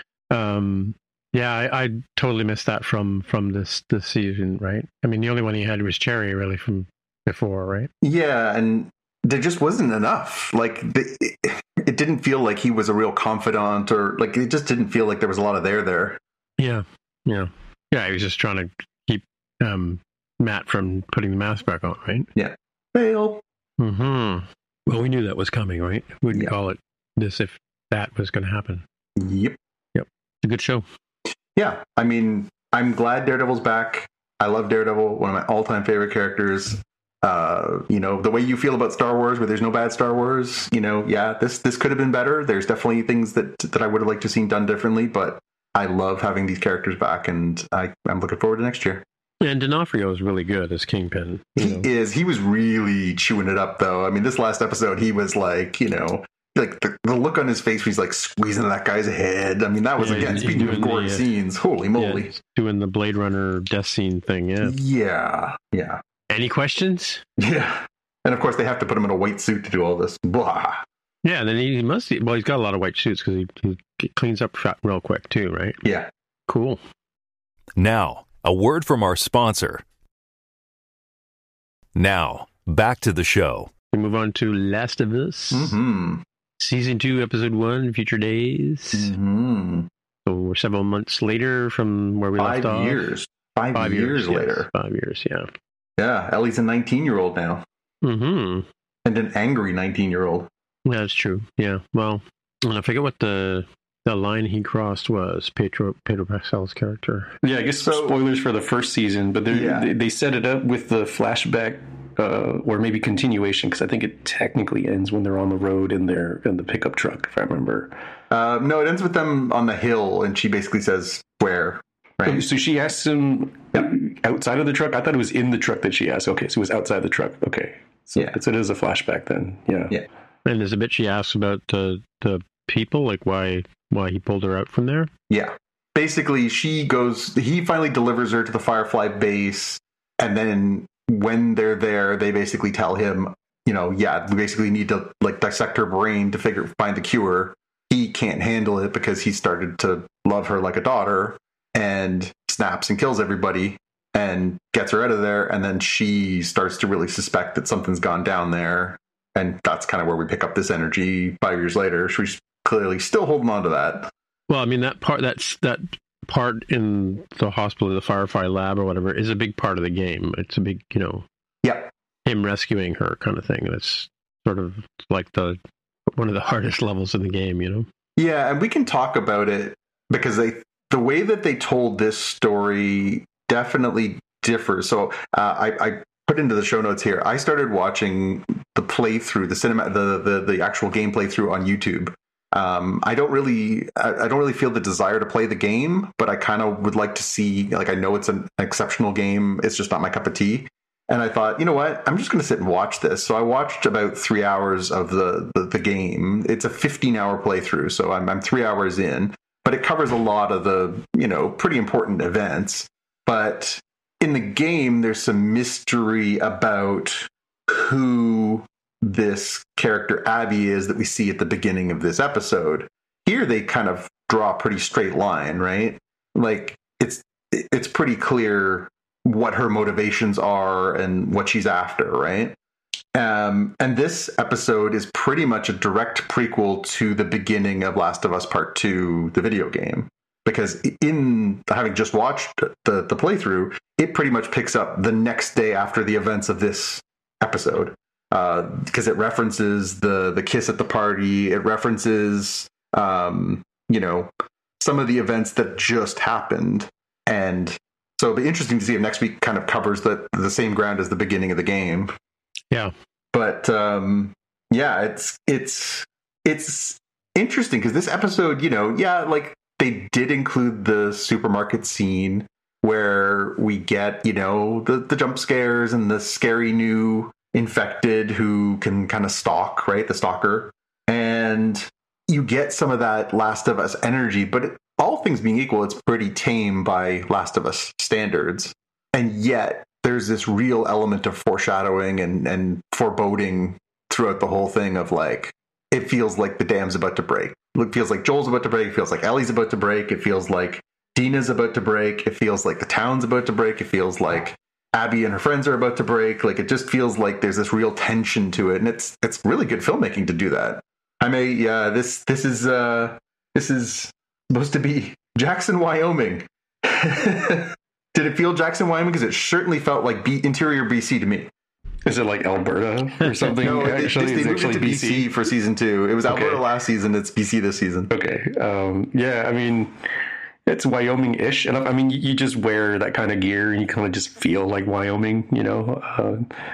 um, yeah, I, I totally missed that from from this this season, right? I mean, the only one he had was Cherry, really, from before, right? Yeah, and there just wasn't enough. Like, the, it, it didn't feel like he was a real confidant, or like, it just didn't feel like there was a lot of there there. Yeah, yeah, yeah. He was just trying to keep um, Matt from putting the mask back on, right? Yeah. Fail. Mm-hmm. Well, we knew that was coming, right? We wouldn't Yeah. call it this if that was going to happen. Yep. Yep. It's a good show. Yeah. I mean, I'm glad Daredevil's back. I love Daredevil, one of my all-time favorite characters. Uh, you know, the way you feel about Star Wars, where there's no bad Star Wars, you know, yeah, this this could have been better. There's definitely things that that I would have liked to have seen done differently, but I love having these characters back, and I, I'm looking forward to next year. And D'Onofrio is really good as Kingpin. you He know. is. He was really chewing it up, though. I mean, this last episode, he was like, you know, like the, the look on his face, where he's like squeezing that guy's head. I mean, that was, Yeah, again, he's speaking of doing gory the, uh, scenes, holy moly. Yeah, he's doing the Blade Runner death scene thing, yeah. Yeah, yeah, Any questions? yeah. And of course, they have to put him in a white suit to do all this. Blah. Yeah, then he must, well, he's got a lot of white suits because he, he cleans up shot real quick, too, right? Yeah. Cool. Now, a word from our sponsor. Now, back to the show. We move on to Last of Us, Mm-hmm. Season two, Episode one, Future Days. Mm-hmm. So we're several months later from where we Five left off. years. Five, Five years, years, yes. later. Five years, yeah. Yeah, Ellie's a nineteen-year-old now. Mm-hmm. And an angry nineteen-year-old. Yeah, that's true. Yeah. Well, I forget what the the line he crossed was. Pedro Pedro Pascal's character. Yeah, I guess So- spoilers for the first season, but they're- Yeah. they they set it up with the flashback, uh, or maybe continuation, because I think it technically ends when they're on the road in their in the pickup truck, if I remember. Uh, no, it ends with them on the hill, and she basically says, where? Right? So she asks him outside of the truck. I thought it was in the truck that she asked. Okay, so it was outside the truck. Okay, so, Yeah. so it is a flashback then. Yeah. Yeah. And there's a bit she asks about the the people, like why why he pulled her out from there. Yeah. Basically, she goes, he finally delivers her to the Firefly base. And then when they're there, they basically tell him, you know, yeah, we basically need to like dissect her brain to figure, find the cure. He can't handle it because he started to love her like a daughter and snaps and kills everybody and gets her out of there. And then she starts to really suspect that something's gone down there. And that's kind of where we pick up this energy five years later. She's clearly still holding on to that. Well, I mean that part that's that part in the hospital, the Firefly lab or whatever, is a big part of the game. It's a big, you know, Yep. him rescuing her kind of thing. That's sort of like the one of the hardest levels in the game, you know. Yeah, and we can talk about it because they the way that they told this story definitely differs. So uh, I, I put into the show notes here. I started watching the playthrough, the cinema, the the, the actual game playthrough on YouTube. Um, I don't really, I, I don't really feel the desire to play the game, but I kind of would like to see. Like, I know it's an exceptional game. It's just not my cup of tea. And I thought, you know what? I'm just going to sit and watch this. So I watched about three hours of the, the, the game. It's a fifteen hour playthrough. So I'm, I'm three hours in, but it covers a lot of the, you know, pretty important events. But in the game, there's some mystery about who this character Abby is that we see at the beginning of this episode. Here, they kind of draw a pretty straight line, right? Like, it's it's pretty clear what her motivations are and what she's after, right? Um, and this episode is pretty much a direct prequel to the beginning of Last of Us Part Two, the video game. Because in having just watched the, the playthrough, it pretty much picks up the next day after the events of this episode. Uh, because it references the the kiss at the party. It references, um, you know, some of the events that just happened. And so it'll be interesting to see if next week kind of covers the, the same ground as the beginning of the game. Yeah. But um, yeah, it's it's it's interesting because this episode, you know, yeah, like they did include the supermarket scene where we get, you know, the, the jump scares and the scary new infected who can kind of stalk, right? The stalker. And you get some of that Last of Us energy, but it, all things being equal, it's pretty tame by Last of Us standards. And yet there's this real element of foreshadowing and, and foreboding throughout the whole thing of like, it feels like the dam's about to break. It feels like Joel's about to break. It feels like Ellie's about to break. It feels like Dina's about to break. It feels like the town's about to break. It feels like Abby and her friends are about to break. Like, it just feels like there's this real tension to it. And it's it's really good filmmaking to do that. I may, yeah, this this is uh, this is supposed to be Jackson, Wyoming. Did it feel Jackson, Wyoming? Because it certainly felt like B- interior B C to me. Is it like Alberta or something? No, actually, they, they it's moved it to B C. B C for season two. It was Okay. Alberta last season. It's B C this season. Okay. Um, yeah, I mean, it's Wyoming-ish. And I mean, you just wear that kind of gear and you kind of just feel like Wyoming, you know? Uh,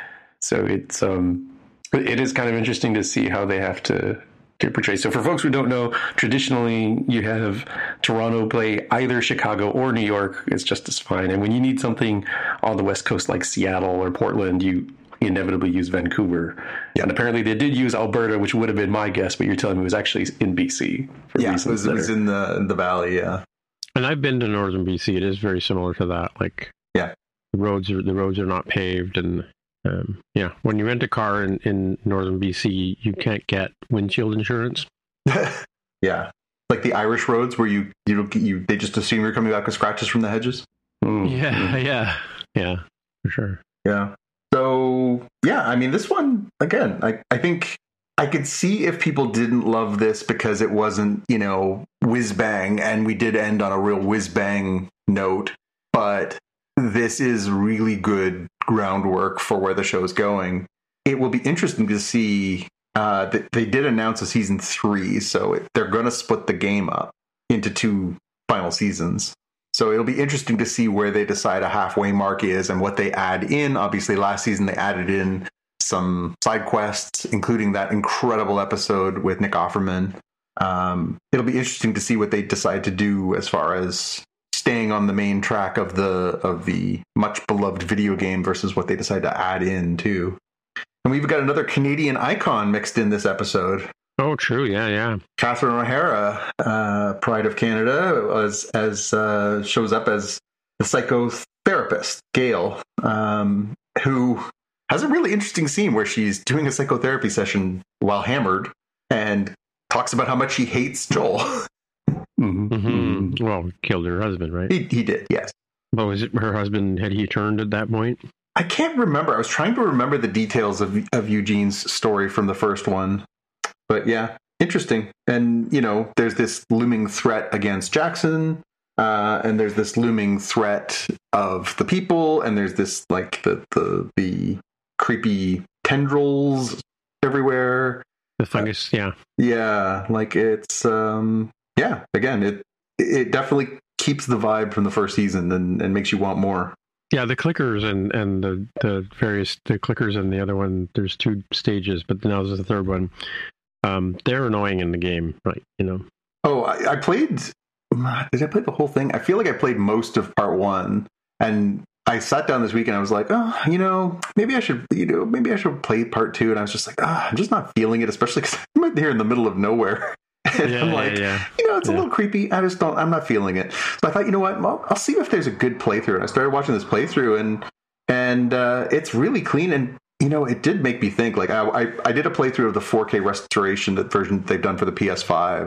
so it's, um, it is kind of interesting to see how they have to, to portray. So for folks who don't know, traditionally you have Toronto play either Chicago or New York. It's just as fine. And when you need something on the West Coast like Seattle or Portland, you inevitably use Vancouver. Yeah. And apparently they did use Alberta, which would have been my guess, but you're telling me it was actually in B C. For Yeah, it was, it was in the in the valley, yeah. And I've been to northern B C. It is very similar to that. Like, yeah, the roads are the roads are not paved, and um, yeah, when you rent a car in, in northern B C, you can't get windshield insurance. Yeah, like the Irish roads where you you you they just assume you're coming back with scratches from the hedges. Mm. Yeah, yeah, yeah, for sure. Yeah. So yeah, I mean, this one again, I I think I could see if people didn't love this because it wasn't, you know, whiz bang, and we did end on a real whiz bang note, but this is really good groundwork for where the show's going. It will be interesting to see uh, that they did announce a season three, so it, they're going to split the game up into two final seasons. So it'll be interesting to see where they decide a halfway mark is and what they add in. Obviously, last season they added in some side quests, including that incredible episode with Nick Offerman. Um, it'll be interesting to see what they decide to do as far as staying on the main track of the of the much beloved video game versus what they decide to add in too. And we've got another Canadian icon mixed in this episode. Oh, true. Yeah, yeah. Catherine O'Hara, uh, Pride of Canada, as as uh, shows up as the psychotherapist, Gail, um, who has a really interesting scene where she's doing a psychotherapy session while hammered and talks about how much she hates Joel. Mm-hmm. Mm-hmm. Well, killed her husband, right? He, he did, yes. But was it her husband? Had he turned at that point? I can't remember. I was trying to remember the details of of Eugene's story from the first one. But yeah, interesting. And, you know, there's this looming threat against Jackson, uh, and there's this looming threat of the people, and there's this, like, the the, the creepy tendrils everywhere. The fungus, uh, yeah. Yeah, like, it's, um, yeah, again, it it definitely keeps the vibe from the first season and, and makes you want more. Yeah, the clickers and, and the, the various, the clickers and the other one, there's two stages, but now there's the third one. Um, they're annoying in the game, right? You know. Oh, I, I played. Did I play the whole thing? I feel like I played most of part one, and I sat down this week and I was like, oh, you know, maybe I should, you know, maybe I should play part two. And I was just like, ah, I'm just not feeling it, especially because I'm here in the middle of nowhere. And yeah, I'm like, yeah, yeah. you know, it's yeah. a little creepy. I just don't. I'm not feeling it. So I thought, you know what? Well, I'll see if there's a good playthrough. And I started watching this playthrough, and and uh, it's really clean and. You know, it did make me think, like, I, I I did a playthrough of the four K restoration, that version they've done for the P S five.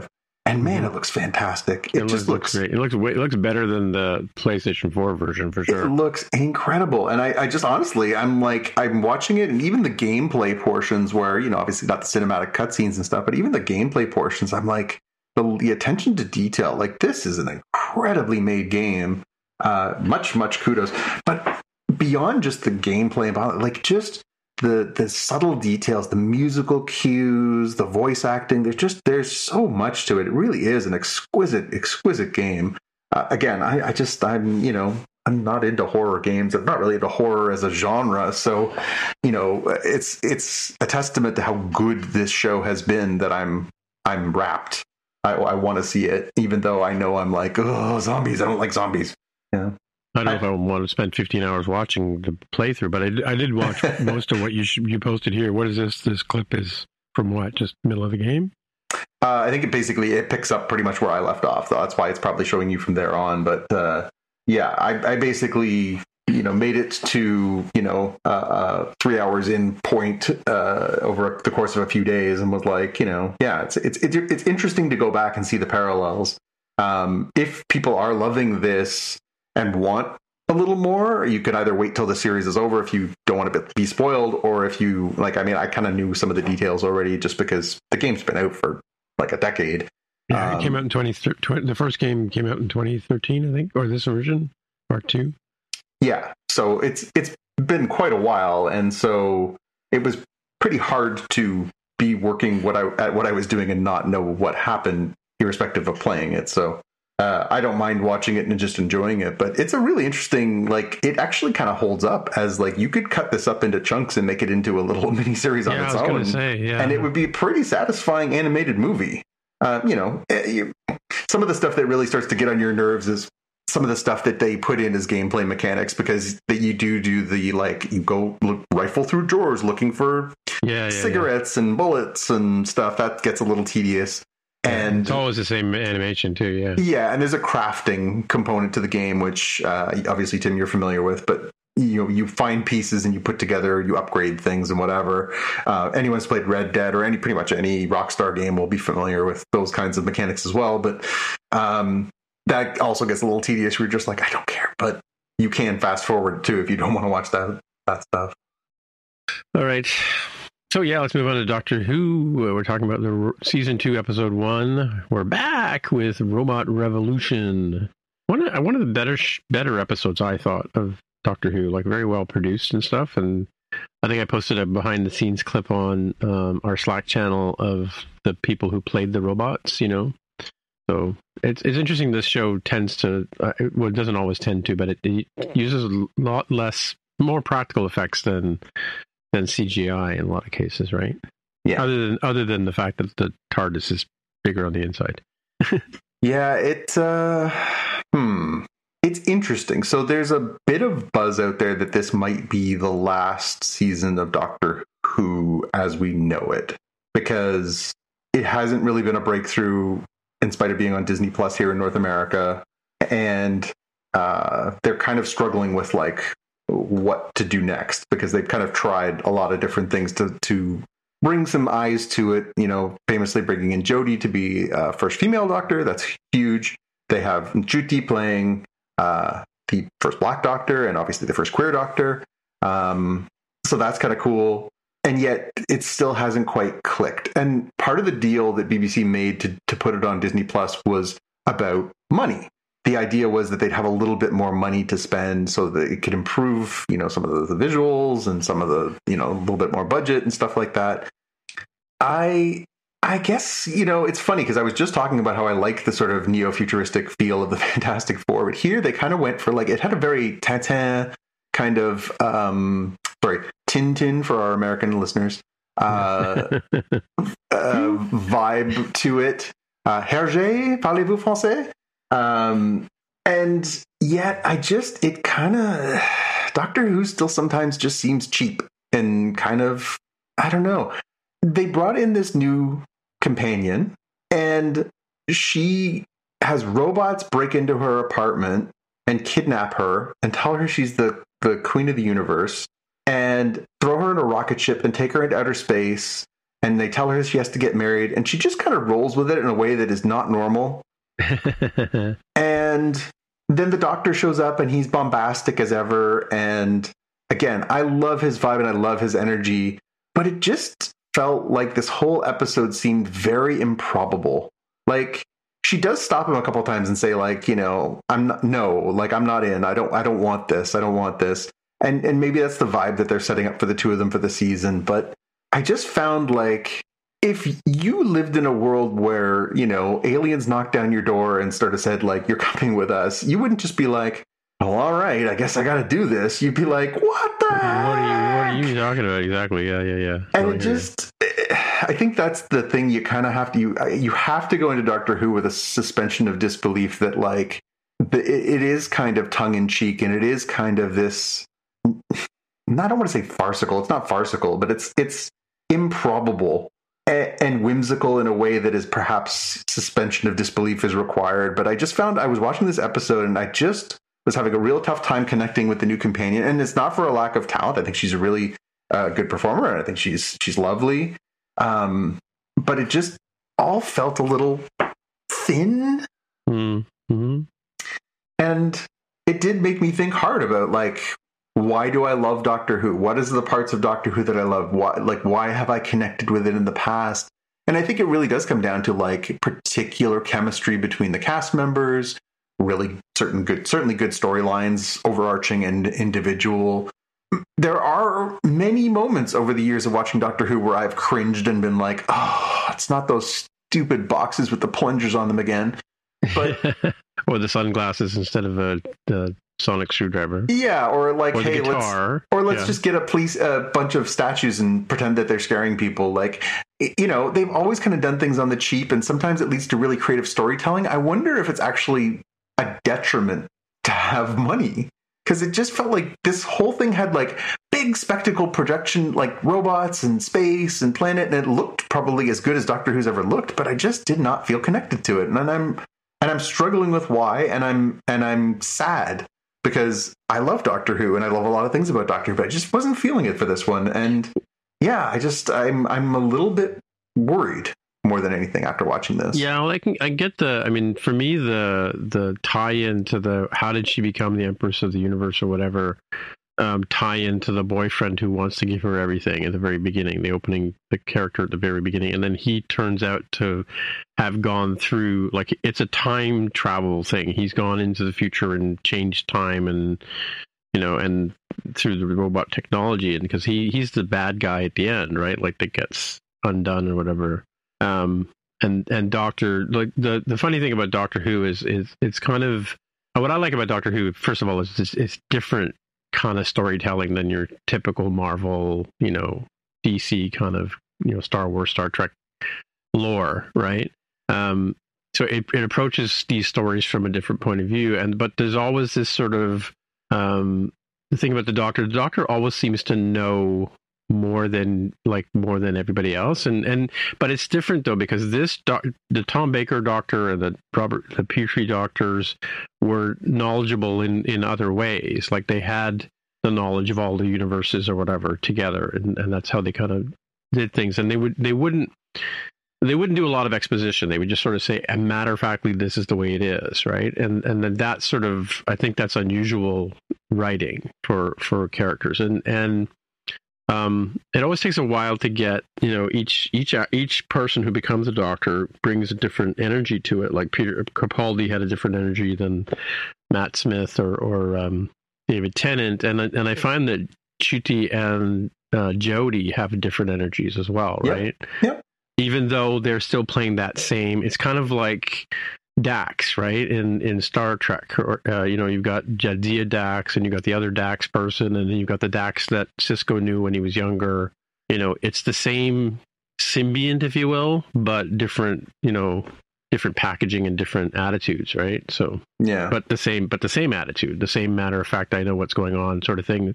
And man, it looks fantastic. It, It just looks, looks great. It looks way, it looks better than the PlayStation four version for sure. it looks incredible. And I, I just honestly, I'm like, I'm watching it, and even the gameplay portions where, you know, obviously not the cinematic cutscenes and stuff, but even the gameplay portions, I'm like, the, the attention to detail, like this is an incredibly made game. Uh, much, much kudos. But beyond just the gameplay, about like just the the subtle details, the musical cues, the voice acting, there's just there's so much to it. It really is an exquisite, exquisite game. Uh, again, I, I just I'm you know I'm not into horror games. I'm not really into horror as a genre, so you know it's it's a testament to how good this show has been that I'm I'm wrapped. I, I want to see it, even though I know I'm like, oh, zombies. I don't like zombies. Yeah. I don't know if I want to spend fifteen hours watching the playthrough, but I, I did watch most of what you sh- you posted here. What is this? This clip is from what? Just middle of the game? Uh, I think it basically it picks up pretty much where I left off. Though that's why it's probably showing you from there on. But uh, yeah, I, I basically you know made it to you know uh, uh, three hours in point uh, over the course of a few days, and was like, you know, yeah, it's it's it's, it's interesting to go back and see the parallels. Um, if people are loving this and want a little more, you could either wait till the series is over if you don't want to be spoiled, or if you like, I mean, I kind of knew some of the details already just because the game's been out for like a decade. Yeah, um, it came out in twenty thirteen. The first game came out in twenty thirteen, I think, or this version, part two. Yeah, so it's it's been quite a while, and so it was pretty hard to be working what I at what I was doing and not know what happened, irrespective of playing it. So. Uh, I don't mind watching it and just enjoying it, but it's a really interesting, like, it actually kind of holds up as, like, you could cut this up into chunks and make it into a little mini series on Yeah, its I was own. gonna say, yeah. And it would be a pretty satisfying animated movie. Uh, you know, you, some of the stuff that really starts to get on your nerves is some of the stuff that they put in as gameplay mechanics, because that you do do the, like, you go look, rifle through drawers looking for Yeah, yeah, cigarettes and bullets and stuff. That gets a little tedious. And it's always the same animation too, yeah. Yeah, and there's a crafting component to the game, which uh, obviously, Tim, you're familiar with. But you know, you find pieces and you put together, you upgrade things and whatever. Uh, anyone who's played Red Dead or any pretty much any Rockstar game will be familiar with those kinds of mechanics as well. But um, that also gets a little tedious. You're just like, I don't care, but you can fast forward too if you don't want to watch that that stuff. All right. So yeah, let's move on to Doctor Who. Uh, we're talking about the season two, episode one. We're back with Robot Revolution. One of, one of the better sh- better episodes, I thought, of Doctor Who. Like, very well produced and stuff. And I think I posted a behind the scenes clip on um, our Slack channel of the people who played the robots. You know, so it's it's interesting. This show tends to uh, it, well, it doesn't always tend to, but it, it uses a lot less, more practical effects than. than C G I in a lot of cases, right? Yeah. Other than other than the fact that the TARDIS is bigger on the inside. Yeah, it uh hmm. It's interesting. So there's a bit of buzz out there that this might be the last season of Doctor Who as we know it, because it hasn't really been a breakthrough in spite of being on Disney Plus here in North America, and uh they're kind of struggling with like what to do next, because they've kind of tried a lot of different things to to bring some eyes to it. You know, famously bringing in Jodie to be uh, first female Doctor. That's huge. They have Ncuti playing uh, the first Black Doctor, and obviously the first queer Doctor. Um, so that's kind of cool. And yet it still hasn't quite clicked. And part of the deal that B B C made to to put it on Disney Plus was about money. The idea was that they'd have a little bit more money to spend so that it could improve, you know, some of the, the visuals and some of the, you know, a little bit more budget and stuff like that. I, I guess, you know, it's funny because I was just talking about how I like the sort of neo-futuristic feel of the Fantastic Four, but here they kind of went for like, it had a very Tintin kind of, um, sorry, Tintin for our American listeners, uh, uh, vibe to it. Uh, Hergé, parlez-vous français? Um, and yet I just, it kind of, Doctor Who still sometimes just seems cheap and kind of, I don't know. They brought in this new companion, and she has robots break into her apartment and kidnap her and tell her she's the, the queen of the universe, and throw her in a rocket ship and take her into outer space and they tell her she has to get married, and she just kind of rolls with it in a way that is not normal. And then the doctor shows up, and he's bombastic as ever. And again, I love his vibe and I love his energy, but it just felt like this whole episode seemed very improbable. Like, she does stop him a couple of times and say, like, you know, I'm not, no, like, I'm not in. I don't, I don't want this. I don't want this. And and maybe that's the vibe that they're setting up for the two of them for the season. But I just found, like, if you lived in a world where, you know, aliens knocked down your door and sort of said, like, you're coming with us, you wouldn't just be like, oh, all right, I guess I got to do this. You'd be like, what the What are you, heck? what are you talking about? Exactly. Yeah, yeah, yeah. And Oh, it yeah, just, I think that's the thing you kind of have to, you, you have to go into Doctor Who with a suspension of disbelief that, like, the, it, it is kind of tongue in cheek, and it is kind of this, I don't want to say farcical. It's not farcical, but it's, it's improbable and, and whimsical in a way that is perhaps suspension of disbelief is required. But I just found, I was watching this episode and I just was having a real tough time connecting with the new companion. And it's not for a lack of talent. I think she's a really uh, good performer, and I think she's, she's lovely. Um, but it just all felt a little thin. Mm-hmm. And it did make me think hard about, like, why do I love Doctor Who? What is the parts of Doctor Who that I love? Why, like, why have I connected with it in the past? And I think it really does come down to, like, particular chemistry between the cast members, really certain good, certainly good storylines, overarching and individual. There are many moments over the years of watching Doctor Who where I've cringed and been like, oh, it's not those stupid boxes with the plungers on them again. But or the sunglasses instead of a, a sonic screwdriver. Yeah, or like, or hey, guitar. let's or let's Yeah. just get a police a bunch of statues and pretend that they're scaring people. Like, you know, they've always kind of done things on the cheap, and sometimes it leads to really creative storytelling. I wonder if it's actually a detriment to have money, because it just felt like this whole thing had, like, big spectacle projection, like robots and space and planet, and it looked probably as good as Doctor Who's ever looked, but I just did not feel connected to it, and I'm and I'm struggling with why, and I'm and I'm sad, because I love Doctor Who and I love a lot of things about Doctor Who, but I just wasn't feeling it for this one. And yeah, I just I'm I'm a little bit worried more than anything after watching this. Yeah, well, I can I get the. I mean, for me, the the tie-in to the how did she become the Empress of the Universe or whatever, um, tie into the boyfriend who wants to give her everything at the very beginning, the opening, the character at the very beginning, and then he turns out to have gone through, like, it's a time travel thing. He's gone into the future and changed time, and you know, and through the robot technology, and because he he's the bad guy at the end, right? Like, that gets undone or whatever. Um, and and Doctor, like, the the funny thing about Doctor Who is is it's kind of, what I like about Doctor Who, first of all, is it's, it's different kind of storytelling than your typical Marvel, you know, D C kind of, you know, Star Wars, Star Trek lore, right? Um, so it, it approaches these stories from a different point of view, and but there's always this sort of um, the thing about the Doctor. The Doctor always seems to know more than like more than everybody else, and and but it's different though, because this doc, the Tom Baker Doctor and the Robert the Petrie Doctors were knowledgeable in in other ways. Like, they had the knowledge of all the universes or whatever together, and, and that's how they kind of did things. And they would they wouldn't they wouldn't do a lot of exposition. They would just sort of say, and matter of factly, this is the way it is, right? And and then that sort of, I think that's unusual writing for for characters, and and um, it always takes a while to get, you know, each each each person who becomes a Doctor brings a different energy to it. Like Peter Capaldi had a different energy than Matt Smith or or um, David Tennant, and and I find that Ncuti and uh, Jodie have different energies as well, right? Yep. Yep. Even though they're still playing that same, it's kind of like Dax, right? In in Star Trek, or uh, you know, you've got Jadzia Dax, and you've got the other Dax person, and then you've got the Dax that Sisko knew when he was younger. You know, it's the same symbiont, if you will, but different, you know, different packaging and different attitudes, right? So Yeah. but the same, but the same attitude, the same matter of fact, I know what's going on sort of thing.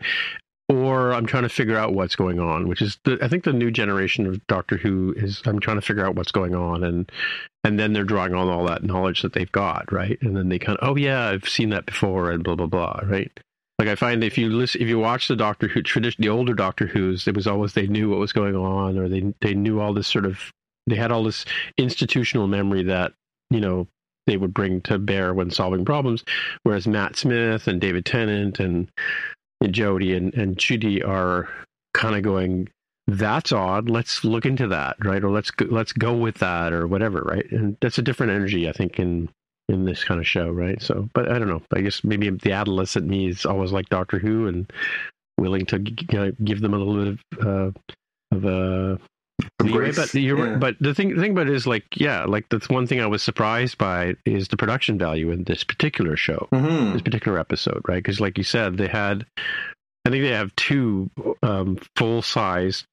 Or I'm trying to figure out what's going on, which is, the, I think the new generation of Doctor Who is, I'm trying to figure out what's going on. And and then they're drawing on all that knowledge that they've got, right? And then they kind of, oh yeah, I've seen that before and blah, blah, blah, right? Like I find if you listen, if you watch the Doctor Who tradition, the older Doctor Who's, it was always they knew what was going on, or they they knew all this sort of, they had all this institutional memory that, you know, they would bring to bear when solving problems. Whereas Matt Smith and David Tennant and, and Jodie and and Ncuti are kind of going, that's odd. Let's look into that, right? Or let's go, let's go with that, or whatever, right? And that's a different energy, I think, in in this kind of show, right? So, but I don't know. I guess maybe the adolescent me is always like Doctor Who and willing to g- give them a little bit of uh, of a leeway. But you're, yeah. but the thing the thing about it is, like, yeah, like that's one thing I was surprised by is the production value in this particular show, mm-hmm. this particular episode, right? Because, like you said, they had, I think they have two um, full size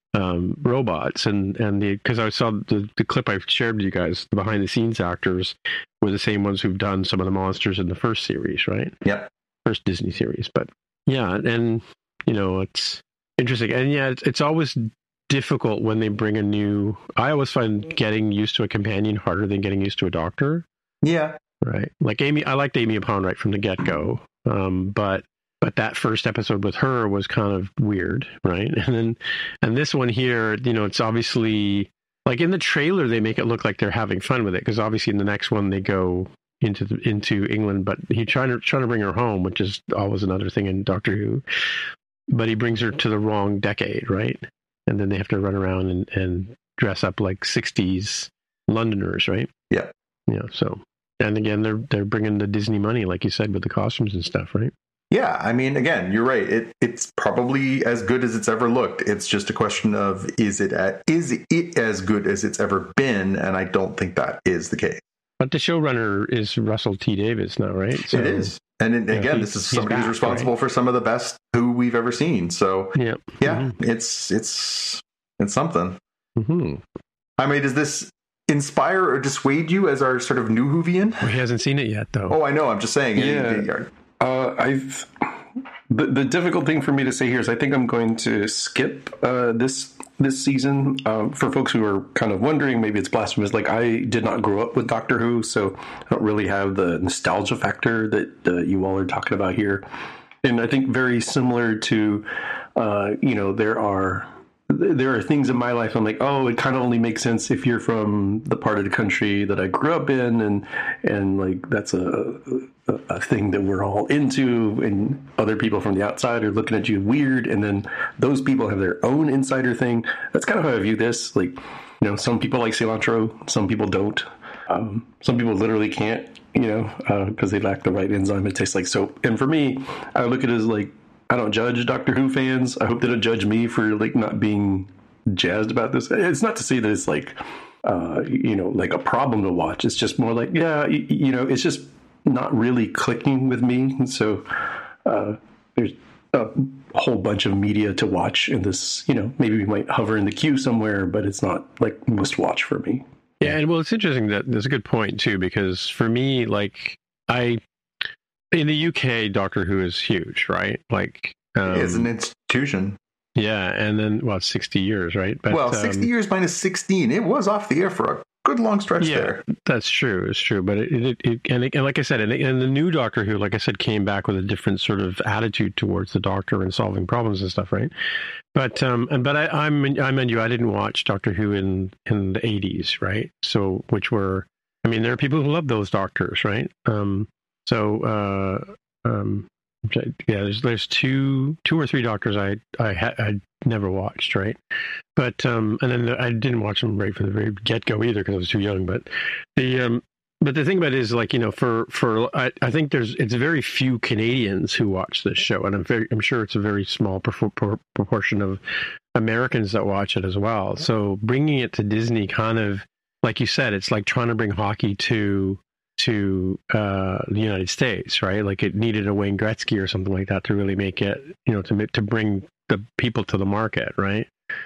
um robots, and and the because I saw the, the clip I shared with you guys, the behind the scenes actors were the same ones who've done some of the monsters in the first series, right? Yep. First Disney series. But yeah, and you know, it's interesting, and yeah, it's, it's always difficult when they bring a new, I always find getting used to a companion harder than getting used to a doctor. Yeah. Right. Like Amy, I liked Amy Pond right from the get-go, um but But that first episode with her was kind of weird, right? And then, and this one here, you know, it's obviously like in the trailer they make it look like they're having fun with it, because obviously in the next one they go into the, into England, but he trying to trying to bring her home, which is always another thing in Doctor Who. But he brings her to the wrong decade, right? And then they have to run around and, and dress up like sixties Londoners, right? Yeah, yeah. So, and again, they're they're bringing the Disney money, like you said, with the costumes and stuff, right? Yeah, I mean, again, you're right. It it's probably as good as it's ever looked. It's just a question of is it at, is it as good as it's ever been? And I don't think that is the case. But the showrunner is Russell T Davies now, right? So, it is, and it, again, know, this is somebody back, who's responsible right? for some of the best Who we've ever seen. So yeah, yeah, mm-hmm. it's it's it's something. Mm-hmm. I mean, does this inspire or dissuade you as our sort of new Whovian? Well, he hasn't seen it yet, though. Oh, I know. I'm just saying. Yeah. Uh, I've the, the difficult thing for me to say here is I think I'm going to skip uh, this this season. Um, for folks who are kind of wondering, maybe it's blasphemous. Like, I did not grow up with Doctor Who, so I don't really have the nostalgia factor that uh, you all are talking about here. And I think very similar to, uh, you know, there are there are things in my life I'm like, oh, it kind of only makes sense if you're from the part of the country that I grew up in, and and like that's a a, a thing that we're all into, and other people from the outside are looking at you weird, and then those people have their own insider thing. That's kind of how I view this. Like, you know, some people like cilantro, some people don't. Um, some people literally can't, you know, because uh, they lack the right enzyme. It tastes like soap. And for me, I look at it as like, I don't judge Doctor Who fans. I hope they don't judge me for like not being jazzed about this. It's not to say that it's like, uh, you know, like a problem to watch. It's just more like, yeah, you, you know, it's just not really clicking with me. And so uh, there's a whole bunch of media to watch in this, you know, maybe we might hover in the queue somewhere, but it's not like must watch for me. Yeah. And well, it's interesting that there's a good point too, because for me, like I, in the U K, Doctor Who is huge, right? Like, um, it's an institution. Yeah, and then well, sixty years, right? But, well, sixty um, years minus sixteen. It was off the air for a good long stretch yeah, there. That's true. It's true. But it, it, it and, it, and like I said, and, and the new Doctor Who, like I said, came back with a different sort of attitude towards the Doctor and solving problems and stuff, right? But um, and but I, I'm I meant you. I didn't watch Doctor Who in in the eighties, right? So which were, I mean, there are people who love those Doctors, right? Um. So, uh, um, yeah, there's there's two two or three Doctors I I had I never watched, right? But um, and then I didn't watch them right from the very get go either because I was too young. But the um, but the thing about it is, like, you know, for for I, I think there's it's very few Canadians who watch this show, and I'm very I'm sure it's a very small pro- pro- proportion of Americans that watch it as well. So bringing it to Disney, kind of like you said, it's like trying to bring hockey to. to uh, the United States, right? Like it needed a Wayne Gretzky or something like that to really make it, you know, to to bring the people to the market, right?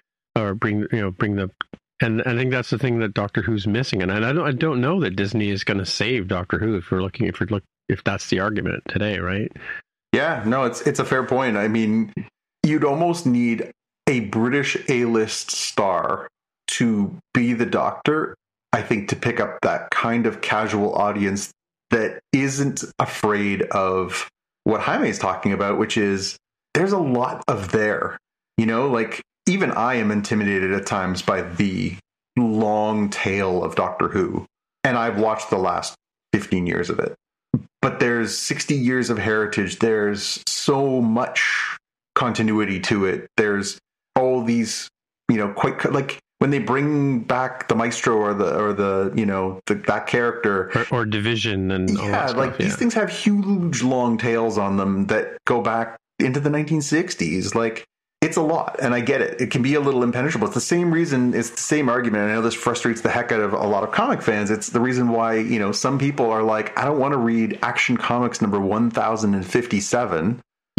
Or bring, you know, bring the, and I think that's the thing that Doctor Who's missing. And I don't, I don't know that Disney is going to save Doctor Who if we're looking, if we're look, if that's the argument today, right? Yeah, no, it's it's a fair point. I mean, you'd almost need a British A-list star to be the Doctor, I think, to pick up that kind of casual audience that isn't afraid of what Jaime is talking about, which is there's a lot of there. You know, like even I am intimidated at times by the long tail of Doctor Who, and I've watched the last fifteen years of it. But there's sixty years of heritage. There's so much continuity to it. There's all these, you know, quite like when they bring back the Maestro or the or the you know the, that character or, or Division and all yeah, that stuff, like yeah. these things have huge long tails on them that go back into the nineteen sixties. Like it's a lot, and I get it. It can be a little impenetrable. It's the same reason. It's the same argument. I know this frustrates the heck out of a lot of comic fans. It's the reason why you know some people are like, I don't want to read Action Comics number one thousand fifty-seven.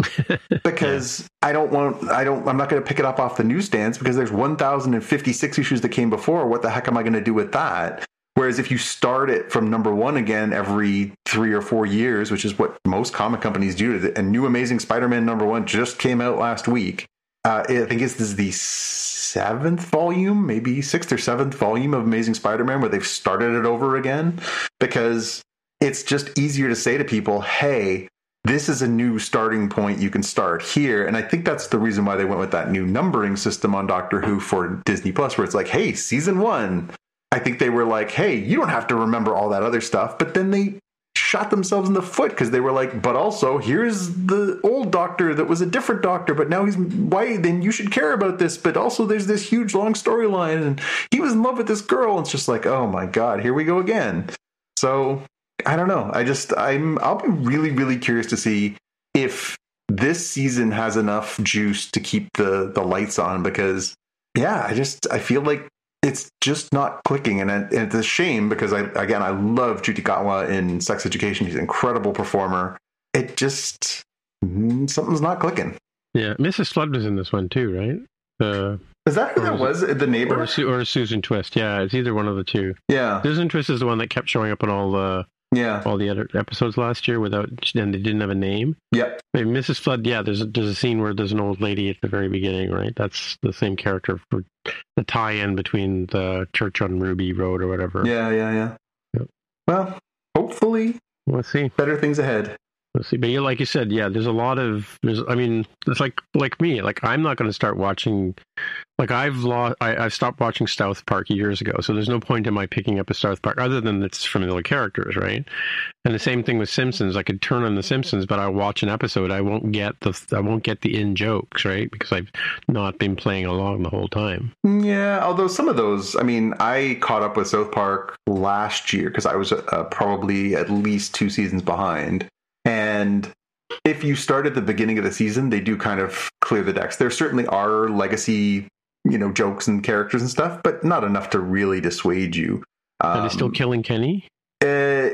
because yeah. I don't want, I don't, I'm not going to pick it up off the newsstands because there's one thousand fifty-six issues that came before. What the heck am I going to do with that? Whereas if you start it from number one again every three or four years, which is what most comic companies do, and New Amazing Spider-Man number one just came out last week. Uh, I think this is the seventh volume, maybe sixth or seventh volume of Amazing Spider-Man where they've started it over again because it's just easier to say to people, hey, this is a new starting point. You can start here. And I think that's the reason why they went with that new numbering system on Doctor Who for Disney Plus, where it's like, hey, season one. I think they were like, hey, you don't have to remember all that other stuff. But then they shot themselves in the foot because they were like, but also here's the old Doctor that was a different Doctor, but now he's white. Then you should care about this. But also there's this huge long storyline and he was in love with this girl. And it's just like, oh my God, here we go again. So I don't know. I just, I'm, I'll be really, really curious to see if this season has enough juice to keep the, the lights on because, yeah, I just, I feel like it's just not clicking. And, and it's a shame because I, again, I love Judy Katwa in Sex Education. He's an incredible performer. It just, something's not clicking. Yeah. Missus Flood was in this one too, right? Uh, Is that who that was? The neighbor? Or, or Susan Twist. Yeah. It's either one of the two. Yeah. Susan Twist is the one that kept showing up in all the, Yeah, all the other episodes last year without, and they didn't have a name. Yep. Maybe Missus Flood. Yeah, there's a, there's a scene where there's an old lady at the very beginning, right? That's the same character for the tie-in between the church on Ruby Road or whatever. Yeah, yeah, yeah. Yep. Well, hopefully, we'll see. Better things ahead. We'll see. But yeah, like you said, yeah, there's a lot of. There's. I mean, it's like like me. Like I'm not going to start watching. Like I've lost, I, I've stopped watching South Park years ago, so there's no point in my picking up a South Park other than it's familiar characters, right? And the same thing with Simpsons. I could turn on the Simpsons, but I watch an episode, I won't get the I won't get the in jokes, right? Because I've not been playing along the whole time. Yeah, although some of those, I mean, I caught up with South Park last year because I was uh, probably at least two seasons behind, and if you start at the beginning of the season, they do kind of clear the decks. There certainly are legacy, you know, jokes and characters and stuff, but not enough to really dissuade you. Um, Are they still killing Kenny? Uh,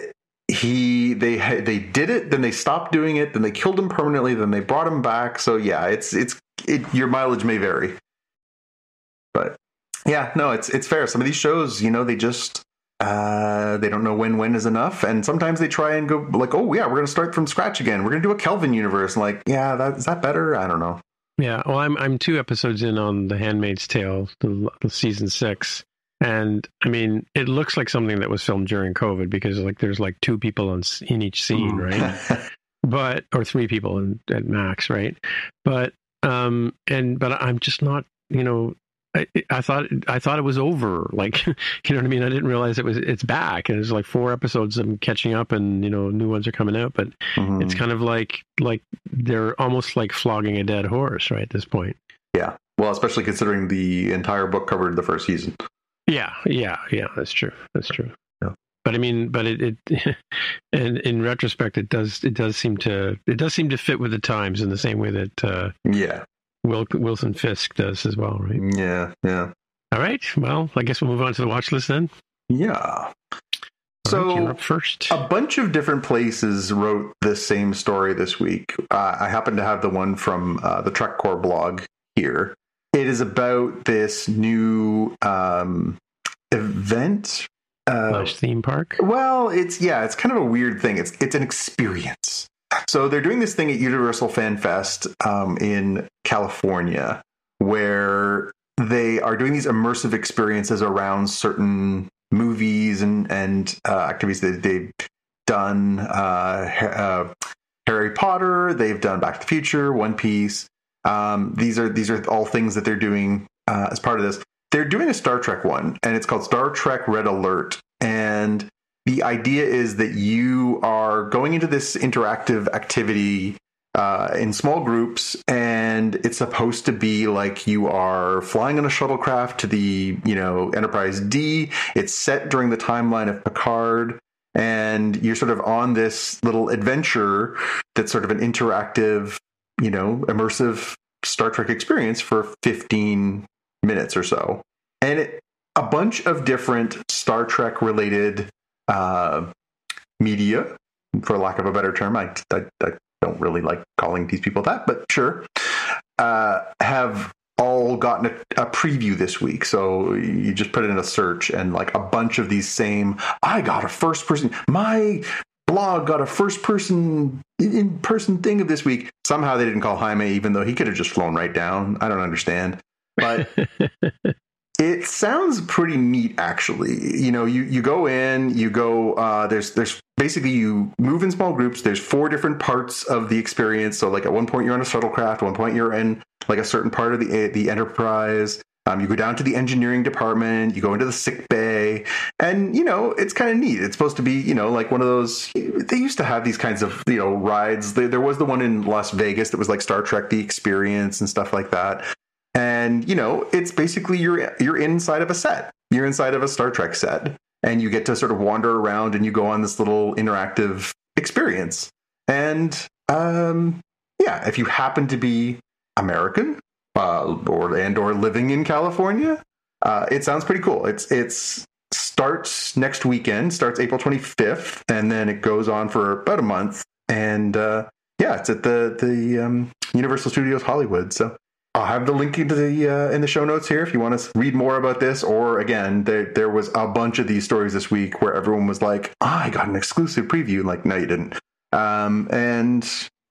he, they, they did it, then they stopped doing it, then they killed him permanently, then they brought him back. So yeah, it's, it's, it, your mileage may vary, but yeah, no, it's, it's fair. Some of these shows, you know, they just, uh, they don't know when, when is enough. And sometimes they try and go like, oh yeah, we're going to start from scratch again. We're going to do a Kelvin universe. And like, yeah, that, is that better? I don't know. Yeah, well, I'm I'm two episodes in on The Handmaid's Tale, the, the season six, and I mean, it looks like something that was filmed during COVID because like there's like two people in, in each scene, right? But or three people in, at max, right? But um, and but I'm just not, you know, I, I thought I thought it was over, like, you know what I mean? I didn't realize it was it's back, and there's like four episodes I'm catching up, and you know, new ones are coming out, but mm-hmm. It's kind of like like they're almost like flogging a dead horse, right, at this point. Yeah, well, especially considering the entire book covered the first season. Yeah, yeah, yeah, that's true. That's true. Yeah. But I mean, but it, it and in retrospect, it does it does seem to it does seem to fit with the times in the same way that uh, yeah. Wil- Wilson Fisk does as well, right? Yeah, yeah. All right. Well, I guess we'll move on to the watch list then. Yeah. All so right, you're up first. A bunch of different places wrote the same story this week. Uh, I happen to have the one from uh, the Trek Core blog here. It is about this new um, event. Uh, theme park? Well, it's, yeah, it's kind of a weird thing. It's it's an experience. So they're doing this thing at Universal Fan Fest um, in California where they are doing these immersive experiences around certain movies and, and uh, activities that they've done, uh, uh, Harry Potter. They've done Back to the Future, One Piece. Um, these are these are all things that they're doing uh, as part of this. They're doing a Star Trek one, and it's called Star Trek Red Alert. And the idea is that you are going into this interactive activity uh, in small groups, and it's supposed to be like you are flying on a shuttlecraft to the, you know, Enterprise D. It's set during the timeline of Picard, and you're sort of on this little adventure that's sort of an interactive, you know, immersive Star Trek experience for fifteen minutes or so. And it, a bunch of different Star Trek related uh, media, for lack of a better term. I, I, I don't really like calling these people that, but sure, uh, have all gotten a, a preview this week. So you just put it in a search, and like a bunch of these same, I got a first person, my blog got a first person in person thing of this week. Somehow they didn't call Jaime, even though he could have just flown right down. I don't understand. But it sounds pretty neat, actually. You know, you, you go in, you go, uh, there's, there's basically you move in small groups. There's four different parts of the experience. So like at one point you're on a shuttlecraft, at one point you're in like a certain part of the, the Enterprise. Um, you go down to the engineering department, you go into the sick bay, and, you know, it's kind of neat. It's supposed to be, you know, like one of those, they used to have these kinds of, you know, rides. There, there was the one in Las Vegas that was like Star Trek, The Experience and stuff like that. And, you know, it's basically you're, you're inside of a set. You're inside of a Star Trek set, and you get to sort of wander around, and you go on this little interactive experience. And, um, yeah, if you happen to be American, Uh, or and or living in California, uh, it sounds pretty cool. It's it's starts next weekend, starts April twenty-fifth, and then it goes on for about a month. And uh, yeah, it's at the the um, Universal Studios Hollywood. So I'll have the link into the uh, in the show notes here if you want to read more about this. Or again, there there was a bunch of these stories this week where everyone was like, oh, "I got an exclusive preview." Like, no, you didn't. Um, and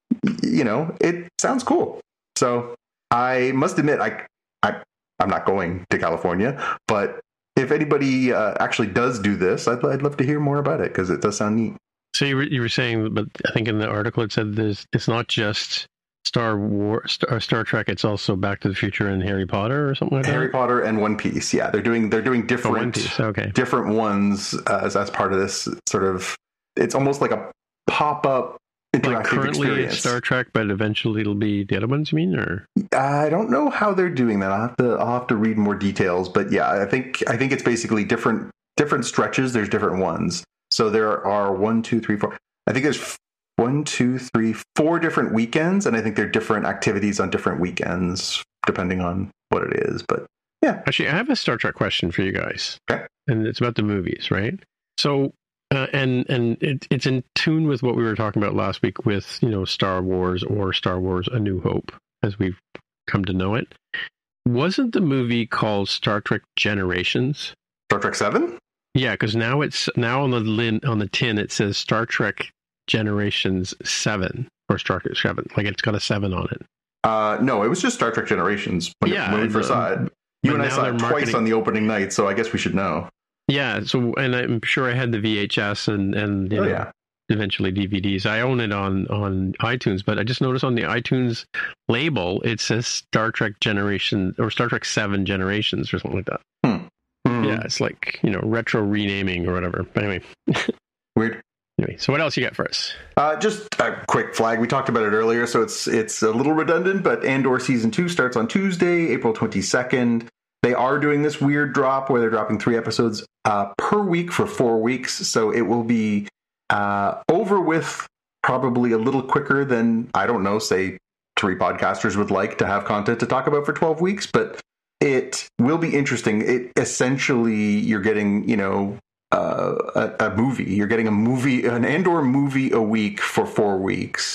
you know, it sounds cool. So. I must admit, I, I, I'm not going to California, but if anybody uh, actually does do this, I'd, I'd love to hear more about it because it does sound neat. So you were, you were saying, but I think in the article it said there's, it's not just Star Wars, Star, Star Trek, it's also Back to the Future and Harry Potter or something like that? Harry Potter and One Piece, yeah. They're doing they're doing different, oh, One Piece. Okay. different ones as, as part of this sort of, it's almost like a pop-up interactive like currently experience. It's Star Trek, but eventually it'll be the other ones, you mean? Or I don't know how they're doing that. I'll have to I'll have to read more details. But yeah, I think I think it's basically different different stretches. There's different ones. So there are one, two, three, four. I think there's one, two, three, four different weekends, and I think there are different activities on different weekends depending on what it is. But yeah, actually, I have a Star Trek question for you guys. Okay, and it's about the movies, right? So. Uh, and and it, it's in tune with what we were talking about last week with, you know, Star Wars or Star Wars A New Hope, as we've come to know it. Wasn't the movie called Star Trek Generations? Star Trek seven? Yeah, because now it's now on the lin, on the tin it says Star Trek Generations seven or Star Trek seven, like it's got a seven on it. Uh, no, it was just Star Trek Generations when, yeah, it, when we first saw it. You and I saw it twice marketing... on the opening night, so I guess we should know. Yeah, so and I'm sure I had the V H S and and you oh, know, yeah. eventually D V Ds. I own it on on iTunes, but I just noticed on the iTunes label it says Star Trek Generation or Star Trek Seven Generations or something like that. Hmm. Mm. Yeah, it's like, you know, retro renaming or whatever. But anyway, weird. Anyway, so what else you got for us? Uh, just a quick flag. We talked about it earlier, so it's it's a little redundant. But Andor season two starts on Tuesday, April twenty-second. They are doing this weird drop where they're dropping three episodes uh, per week for four weeks. So it will be uh, over with probably a little quicker than, I don't know, say three podcasters would like to have content to talk about for twelve weeks. But it will be interesting. It essentially, you're getting, you know, uh, a, a movie. You're getting a movie, an Andor movie a week for four weeks,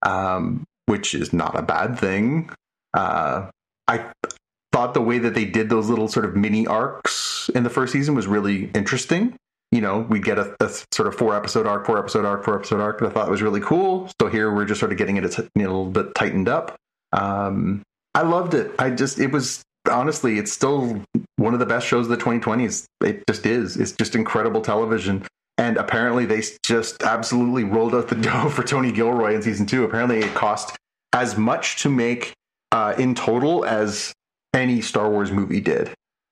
um, which is not a bad thing. Uh, I thought the way that they did those little sort of mini arcs in the first season was really interesting. You know, we get a, a sort of four episode arc, four episode arc, four episode arc. And I thought it was really cool. So here we're just sort of getting it a, t- you know, a little bit tightened up. Um, I loved it. I just, it was honestly, it's still one of the best shows of the twenty twenties. It just is. It's just incredible television. And apparently they just absolutely rolled out the dough for Tony Gilroy in season two. Apparently it cost as much to make uh, in total as any Star Wars movie did.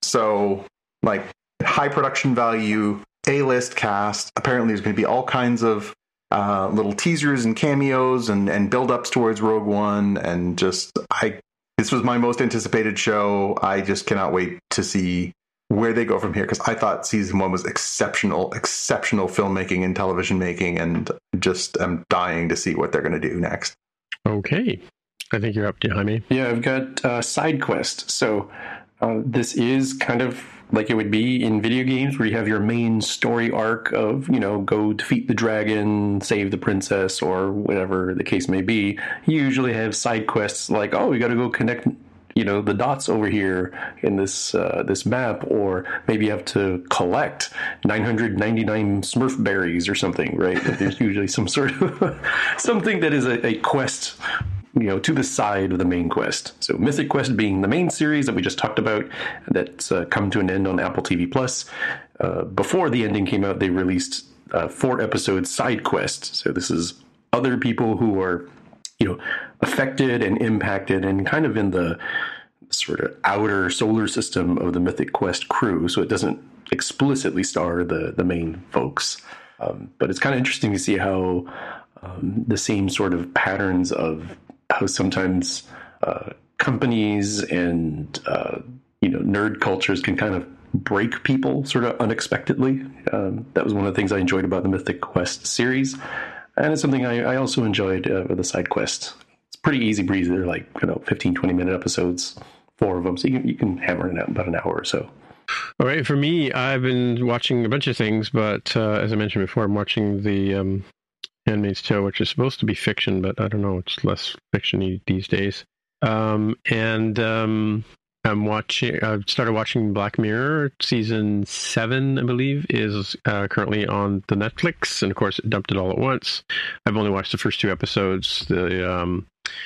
So, like, high production value, A-list cast. Apparently there's going to be all kinds of uh, little teasers and cameos and, and build-ups towards Rogue One. And just, I this was my most anticipated show. I just cannot wait to see where they go from here, because I thought season one was exceptional, exceptional filmmaking and television making, and just am dying to see what they're going to do next. Okay. I think you're up to Jaime. Yeah, I've got uh, Side Quest. So uh, this is kind of like it would be in video games, where you have your main story arc of, you know, go defeat the dragon, save the princess, or whatever the case may be. You usually have side quests like, oh, you got to go connect, you know, the dots over here in this uh, this map, or maybe you have to collect nine hundred ninety-nine Smurf berries or something, right? There's usually some sort of something that is a, a quest, you know, to the side of the main quest. So Mythic Quest being the main series that we just talked about, that's uh, come to an end on Apple T V Plus. Uh, before the ending came out, they released uh, four episodes Side Quest. So this is other people who are, you know, affected and impacted and kind of in the sort of outer solar system of the Mythic Quest crew. So it doesn't explicitly star the, the main folks. Um, but it's kind of interesting to see how um, the same sort of patterns of how sometimes uh, companies and, uh, you know, nerd cultures can kind of break people sort of unexpectedly. Um, that was one of the things I enjoyed about the Mythic Quest series. And it's something I, I also enjoyed uh, with the side quest. It's pretty easy breezy. They're like, you know, fifteen, twenty minute episodes, four of them. So you can, you can hammer it out in about an hour or so. All right. For me, I've been watching a bunch of things, but uh, as I mentioned before, I'm watching the um, Handmaid's Tale, which is supposed to be fiction, but I don't know. It's less fiction-y these days. Um, and um, I'm watching, I've started watching Black Mirror. Season seven, I believe, is uh, currently on the Netflix. And of course, it dumped it all at once. I've only watched the first two episodes. The um,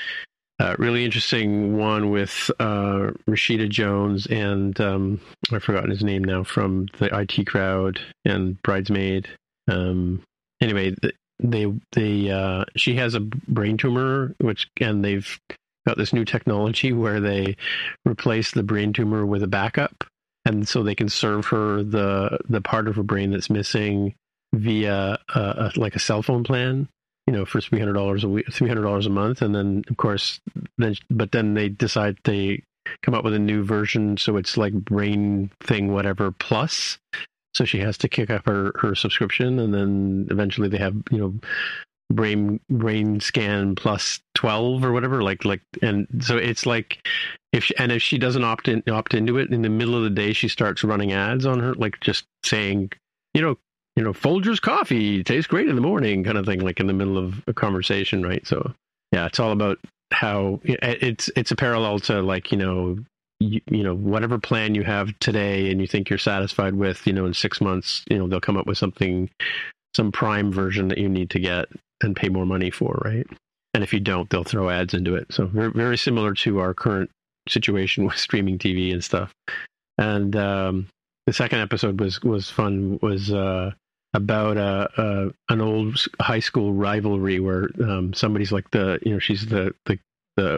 uh, really interesting one with uh, Rashida Jones and um, I've forgotten his name now, from the I T Crowd and Bridesmaid. Um, anyway, the, they they uh, she has a brain tumor, which and they've got this new technology where they replace the brain tumor with a backup, and so they can serve her the the part of her brain that's missing via a, a, like a cell phone plan, you know, for three hundred dollars a week, three hundred dollars a month, and then of course, then but then they decide they come up with a new version, so it's like Brain Thing whatever plus. So she has to kick up her, her subscription, and then eventually they have, you know, brain brain scan plus twelve or whatever, like like and so it's like if she, and if she doesn't opt in opt into it, in the middle of the day she starts running ads on her, like just saying, you know, you know, Folgers coffee tastes great in the morning, kind of thing, like in the middle of a conversation, right? So yeah, it's all about how it's it's a parallel to, like, you know, You, you know, whatever plan you have today and you think you're satisfied with, you know, in six months, you know, they'll come up with something, some prime version that you need to get and pay more money for, right? And if you don't, they'll throw ads into it. So very, very similar to our current situation with streaming T V and stuff. And um, the second episode was was fun. Was uh, about a, a an old high school rivalry where um, somebody's like the, you know, she's the the the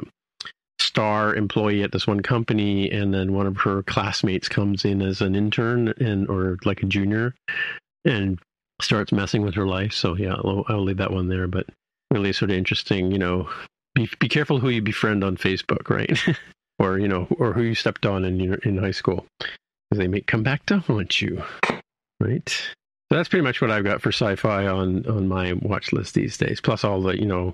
star employee at this one company, and then one of her classmates comes in as an intern and or like a junior and starts messing with her life. So yeah, I'll, I'll leave that one there, but really sort of interesting, you know, be be careful who you befriend on Facebook, right? Or, you know, or who you stepped on in in high school, because they may come back to haunt you, right? So that's pretty much what I've got for sci-fi on on my watch list these days, plus all the, you know,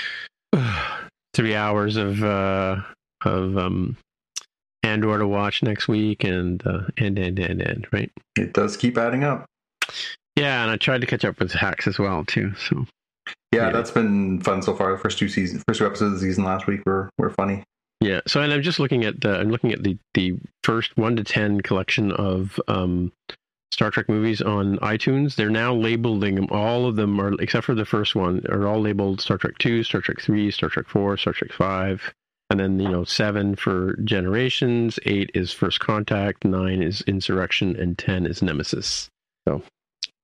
three hours of uh, of um, Andor to watch next week, and uh, and and and and right. It does keep adding up. Yeah, and I tried to catch up with Hacks as well too. So yeah, yeah, that's been fun so far. The first two seasons, first two episodes of the season last week were were funny. Yeah. So, and I'm just looking at the I'm looking at the the first one to ten collection of um, Star Trek movies on iTunes. They're now labeling them. All of them are, except for the first one, are all labeled Star Trek two, Star Trek three, Star Trek four, Star Trek five, and then, you know, seven for Generations, eight is First Contact, nine is Insurrection, and ten is Nemesis. So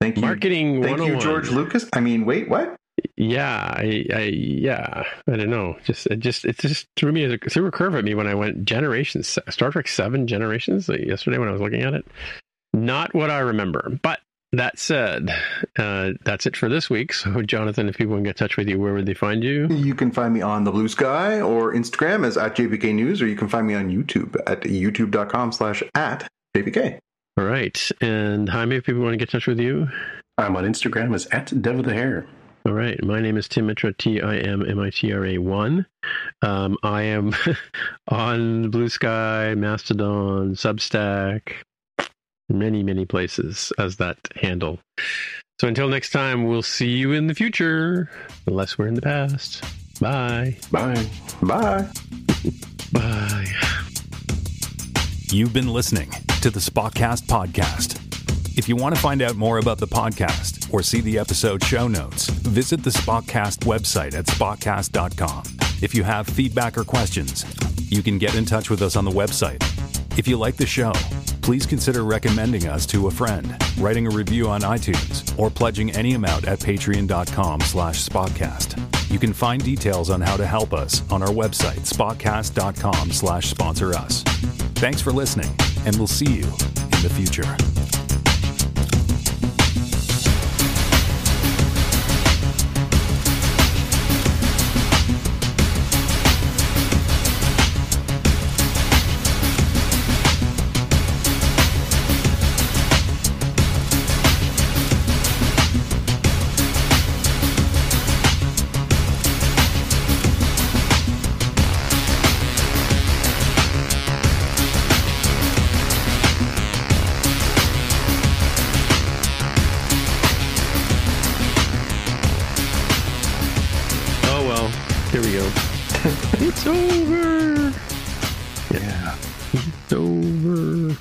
Thank you. Marketing Thank you, George Lucas. I mean, wait, what? Yeah, I, I, yeah, I don't know. Just, it just, it just threw me as a threw a curve at me when I went Generations, Star Trek Seven Generations like yesterday when I was looking at it. Not what I remember. But that said, uh, that's it for this week. So, Jonathan, if people want to get in touch with you, where would they find you? You can find me on the Blue Sky or Instagram as at J P K News, or you can find me on YouTube at youtube.com slash at JPK. All right, and Jaime, if people want to get in touch with you, I'm on Instagram as at Dev of the Hair. All right. My name is Tim Mitra, T I M M I T R A one. Um, I am on Blue Sky, Mastodon, Substack, many, many places as that handle. So until next time, we'll see you in the future, unless we're in the past. Bye. Bye. Bye. Bye. You've been listening to the Spotcast podcast. If you want to find out more about the podcast or see the episode show notes, visit the Spotcast website at spotcast dot com. If you have feedback or questions, you can get in touch with us on the website. If you like the show, please consider recommending us to a friend, writing a review on iTunes, or pledging any amount at patreon.com slash spotcast. You can find details on how to help us on our website, spotcast.com slash sponsor us. Thanks for listening, and we'll see you in the future. It's over. Yeah. It's over.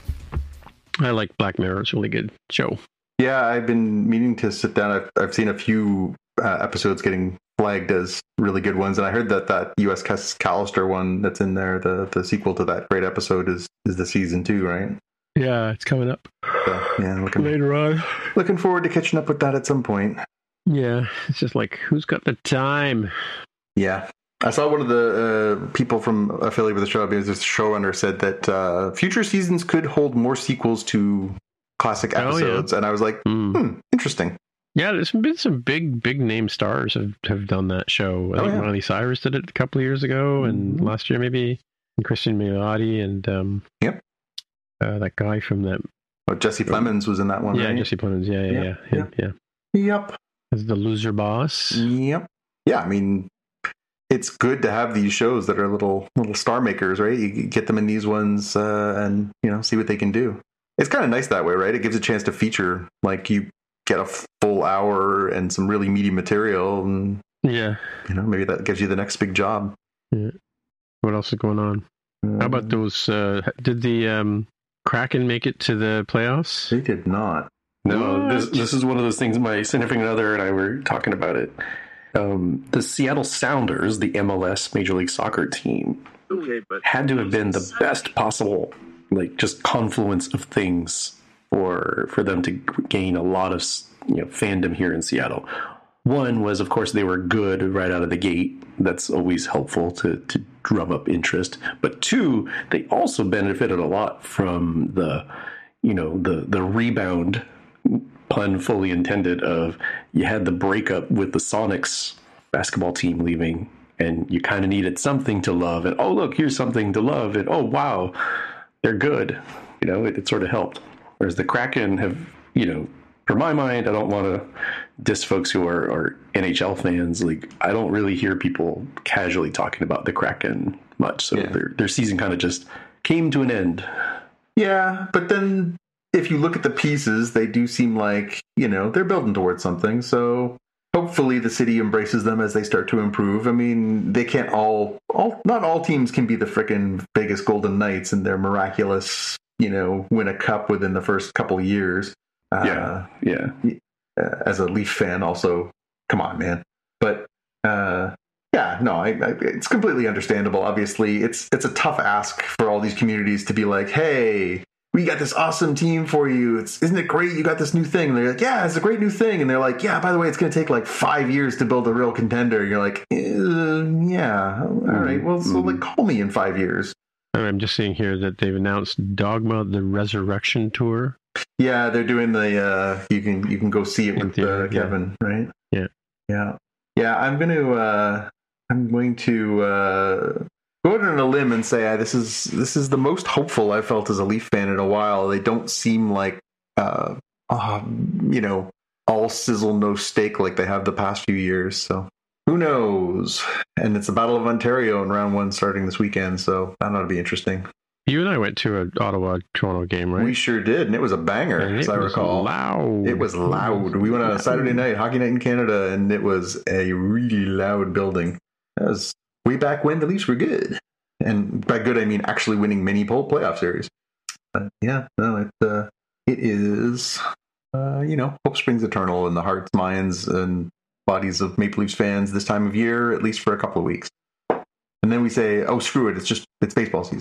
I like Black Mirror. It's a really good show. Yeah, I've been meaning to sit down. I've, I've seen a few uh, episodes getting flagged as really good ones, and I heard that that U S S Callister one that's in there, the the sequel to that great episode, is is the season two, right? Yeah, it's coming up. So, yeah, looking later on. Looking forward to catching up with that at some point. Yeah, it's just like, who's got the time? Yeah. I saw one of the uh, people from affiliated with the show, because this showrunner said that uh, future seasons could hold more sequels to classic episodes, oh, yeah. and I was like, mm. hmm, interesting. Yeah, there's been some big, big name stars have, have done that show. I oh, think yeah. Miley Cyrus did it a couple of years ago, and mm-hmm. last year maybe, and Christian Milioti, and um, yep, uh, that guy from that. Oh, Jesse Plemons was in that one. Yeah, right? Jesse Plemons. Yeah, yeah, yep. yeah, Yep. yeah. Yep. As the loser boss. Yep. Yeah, I mean, it's good to have these shows that are little little star makers, right? You get them in these ones uh, and, you know, see what they can do. It's kind of nice that way, right? It gives a chance to feature, like, you get a full hour and some really meaty material, and yeah, you know, maybe that gives you the next big job. Yeah. What else is going on? Uh, How about those? Uh, did the um, Kraken make it to the playoffs? They did not. No, what? this this is one of those things. My significant other and I were talking about it. Um, the Seattle Sounders, the M L S Major League Soccer team, had to have been the best possible, like, just confluence of things for for them to gain a lot of, you know, fandom here in Seattle. One was, of course, they were good right out of the gate. That's always helpful to, to drum up interest. But two, they also benefited a lot from the, you know, the the rebound, pun fully intended, of you had the breakup with the Sonics basketball team leaving, and you kind of needed something to love, and oh, look, here's something to love, and oh, wow, they're good. You know, it, it sort of helped. Whereas the Kraken have, you know, for my mind, I don't want to diss folks who are, are N H L fans. Like, I don't really hear people casually talking about the Kraken much, so yeah. their their season kind of just came to an end. Yeah, but then if you look at the pieces, they do seem like, you know, they're building towards something. So hopefully the city embraces them as they start to improve. I mean, they can't all, all not all teams can be the frickin' Vegas Golden Knights and their miraculous, you know, win a cup within the first couple of years. Yeah, uh, yeah. Uh, as a Leaf fan, also, come on, man. But uh, yeah, no, I, I, it's completely understandable. Obviously, it's it's a tough ask for all these communities to be like, hey, we got this awesome team for you. It's, isn't it great? You got this new thing. And they're like, yeah, it's a great new thing. And they're like, yeah, by the way, it's going to take like five years to build a real contender. You're like, uh, yeah, all right. Well, so like call me in five years. I'm just seeing here that they've announced Dogma, the Resurrection Tour. Yeah, they're doing the, uh, you can you can go see it with uh, Kevin, yeah. right? Yeah. Yeah. Yeah, I'm going to, uh, I'm going to, uh, go out on a limb and say uh, this is this is the most hopeful I've felt as a Leaf fan in a while. They don't seem like, uh, uh, you know, all sizzle, no steak like they have the past few years. So who knows? And it's the Battle of Ontario in round one starting this weekend. So that ought to be interesting. You and I went to an Ottawa-Toronto game, right? We sure did, and it was a banger, and as I recall. Loud. It was loud. We went on a Saturday night, Hockey Night in Canada, and it was a really loud building. That was way back when the Leafs were good. And by good, I mean actually winning many pole playoff series. But yeah, no, it, uh, it is, uh, you know, hope springs eternal in the hearts, minds, and bodies of Maple Leafs fans this time of year, at least for a couple of weeks. And then we say, oh, screw it, it's just, it's baseball season.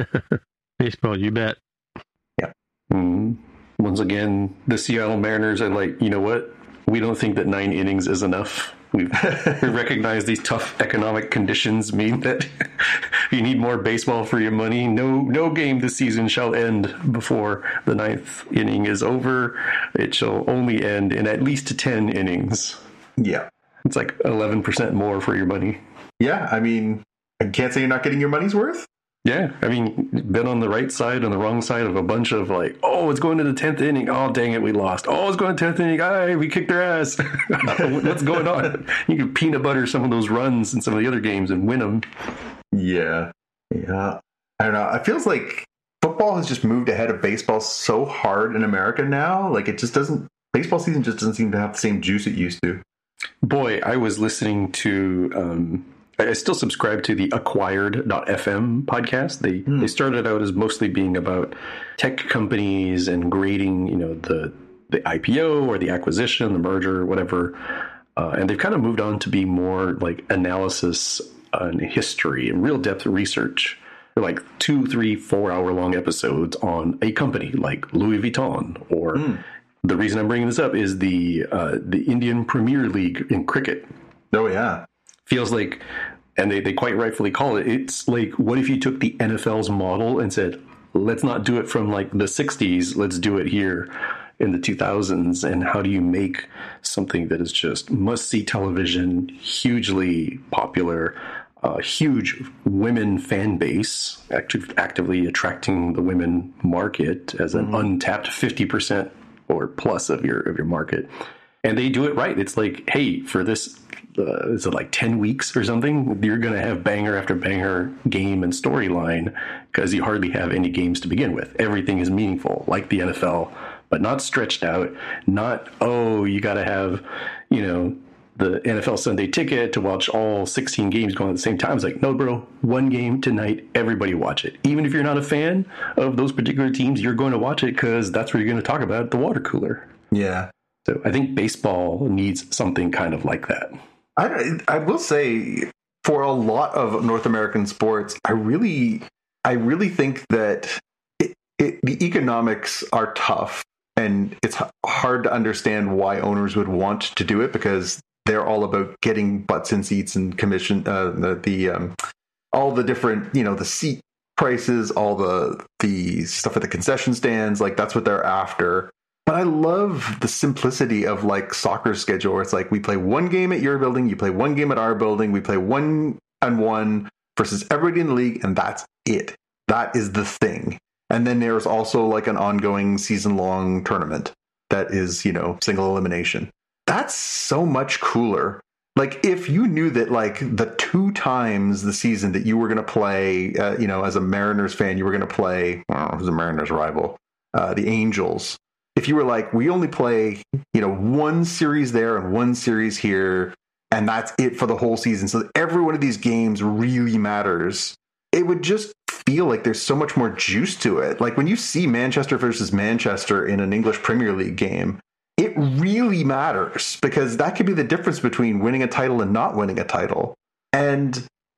Baseball, you bet. Yeah. Mm. Once again, the Seattle Mariners are like, you know what? We don't think that nine innings is enough. We've, we recognize these tough economic conditions mean that you need more baseball for your money. No, no game this season shall end before the ninth inning is over. It shall only end in at least ten innings. Yeah. It's like eleven percent more for your money. Yeah, I mean, I can't say you're not getting your money's worth. Yeah, I mean, been on the right side, on the wrong side of a bunch of like, oh, it's going to the tenth inning. Oh, dang it, we lost. Oh, it's going to the tenth inning. Aye, we kicked their ass. What's going on? You can peanut butter some of those runs in some of the other games and win them. Yeah, yeah. I don't know. It feels like football has just moved ahead of baseball so hard in America now. Like, it just doesn't, baseball season just doesn't seem to have the same juice it used to. Boy, I was listening to... Um, I still subscribe to the acquired dot f m podcast. They mm. they started out as mostly being about tech companies and grading, you know, the the I P O or the acquisition, the merger, whatever. Uh, and they've kind of moved on to be more like analysis and history and real depth research. They're like two, three, four hour long episodes on a company like Louis Vuitton. Or mm. the reason I'm bringing this up is the uh, the Indian Premier League in cricket. Oh, yeah. Feels like, and they, they quite rightfully call it, it's like, what if you took the N F L's model and said, let's not do it from like the sixties, let's do it here in the two thousands, and how do you make something that is just must-see television, hugely popular, uh, huge women fan base, active, actively attracting the women market as an mm-hmm. untapped fifty percent or plus of your of your market. And they do it right. It's like, hey, for this, uh, is it like ten weeks or something? You're going to have banger after banger game and storyline because you hardly have any games to begin with. Everything is meaningful, like the N F L, but not stretched out. Not, oh, you got to have, you know, the N F L Sunday ticket to watch all sixteen games going at the same time. It's like, no, bro, one game tonight, everybody watch it. Even if you're not a fan of those particular teams, you're going to watch it because that's what you're going to talk about at the water cooler. Yeah. So I think baseball needs something kind of like that. I, I will say, for a lot of North American sports, I really, I really think that it, it, the economics are tough, and it's hard to understand why owners would want to do it because they're all about getting butts in seats and commission, uh, the, the um, all the different, you know, the seat prices, all the the stuff at the concession stands, like that's what they're after. But I love the simplicity of like soccer schedule where it's like we play one game at your building, you play one game at our building, we play one and one versus everybody in the league, and that's it. That is the thing. And then there's also like an ongoing season-long tournament that is, you know, single elimination. That's so much cooler. Like if you knew that like the two times the season that you were going to play, uh, you know, as a Mariners fan, you were going to play, oh, who's a Mariners rival? Uh, the Angels. If you were like, we only play, you know, one series there and one series here, and that's it for the whole season. So every one of these games really matters. It would just feel like there's so much more juice to it. Like when you see Manchester versus Manchester in an English Premier League game, it really matters because that could be the difference between winning a title and not winning a title. And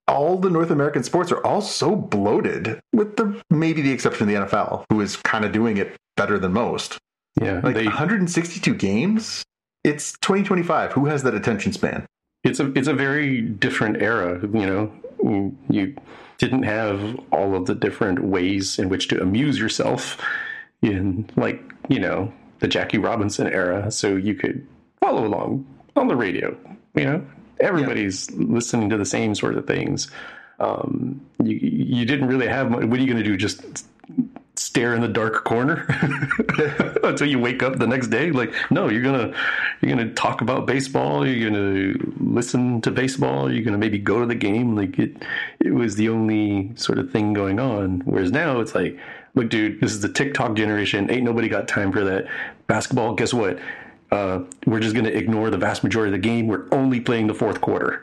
all the North American sports are all so bloated, with the maybe the exception of the N F L, who is kind of doing it better than most. Yeah, like they, one hundred sixty-two games. It's twenty twenty-five. Who has that attention span? It's a it's a very different era. You know, you didn't have all of the different ways in which to amuse yourself in, like, you know, the Jackie Robinson era, so you could follow along on the radio. You know, everybody's yeah. listening to the same sort of things. Um, you you didn't really have much. What are you going to do? Just stare in the dark corner until you wake up the next day? Like, no, you're gonna you're gonna talk about baseball. You're gonna listen to baseball. You're gonna maybe go to the game. Like it, it was the only sort of thing going on. Whereas now it's like, look, dude, this is the TikTok generation. Ain't nobody got time for that. Basketball, guess what? Uh, we're just going to ignore the vast majority of the game. We're only playing the fourth quarter.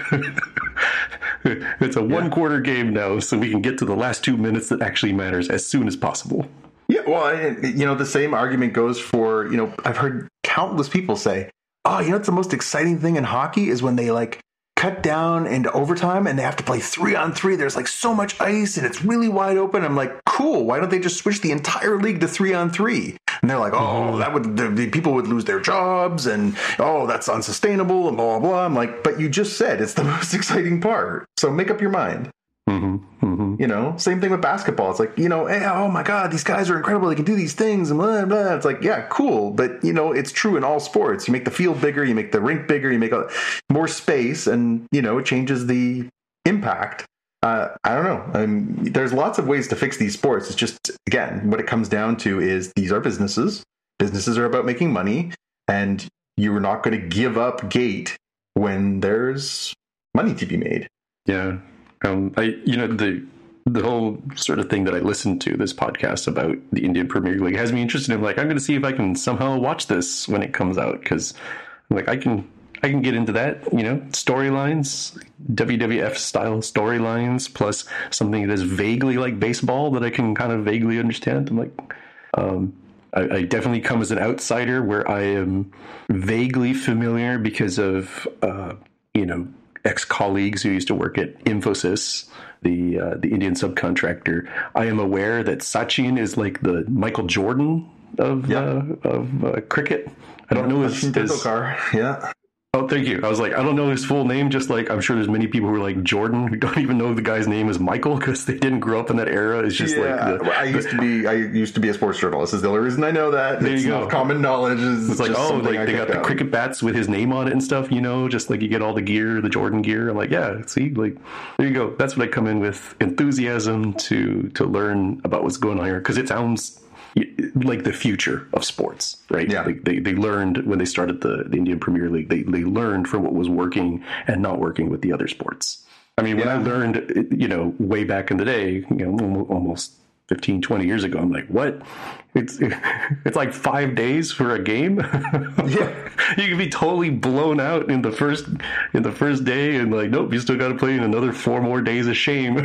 It's a yeah. one quarter game now, so we can get to the last two minutes that actually matters as soon as possible. Yeah, well, you know, the same argument goes for, you know, I've heard countless people say, oh, you know, what's the most exciting thing in hockey is when they like cut down into overtime and they have to play three on three. There's like so much ice and it's really wide open. I'm like, cool. Why don't they just switch the entire league to three on three? And they're like, oh, that would, the, the people would lose their jobs and, oh, that's unsustainable and blah, blah, blah. I'm like, but you just said it's the most exciting part. So make up your mind. Mm-hmm, mm-hmm. You know, same thing with basketball. It's like, you know, hey, oh my God, these guys are incredible. They can do these things and blah, blah. It's like, yeah, cool. But, you know, it's true in all sports. You make the field bigger, you make the rink bigger, you make a, more space, and, you know, it changes the impact. Uh, I don't know. I mean, there's lots of ways to fix these sports. It's just, again, what it comes down to is these are businesses. Businesses are about making money, and you're not going to give up gate when there's money to be made. Yeah. Um, I, you know, the the whole sort of thing that I listened to, this podcast about the Indian Premier League, has me interested in, like, I'm going to see if I can somehow watch this when it comes out, because, like, I can I can get into that, you know, storylines, W W F style storylines, plus something that's vaguely like baseball that I can kind of vaguely understand. I'm like, um, I, I definitely come as an outsider where I am vaguely familiar because of, uh, you know, ex-colleagues who used to work at Infosys, the uh, the Indian subcontractor. I am aware that Sachin is like the Michael Jordan of yeah. uh, of uh, cricket. I don't know his, his yeah. Oh, thank you. I was like, I don't know his full name, just like I'm sure there's many people who are like Jordan who don't even know the guy's name is Michael because they didn't grow up in that era. It's just yeah, like the, I used to be I used to be a sports journalist. Is the only reason I know that. There it's you go. Not common knowledge. It's, it's like, oh, like they got the out. cricket bats with his name on it and stuff, you know, just like you get all the gear, the Jordan gear. I'm like, yeah, see, like there you go. That's what I come in with, enthusiasm to to learn about what's going on here, because it sounds like the future of sports, right? Yeah. Like they, they learned when they started the, the Indian Premier League, they, they learned from what was working and not working with the other sports. I mean, when yeah. I learned, you know, way back in the day, you know, almost fifteen, twenty years ago, I'm like, what? It's it's like five days for a game. Yeah. You can be totally blown out in the first in the first day and like, nope, you still got to play in another four more days of shame.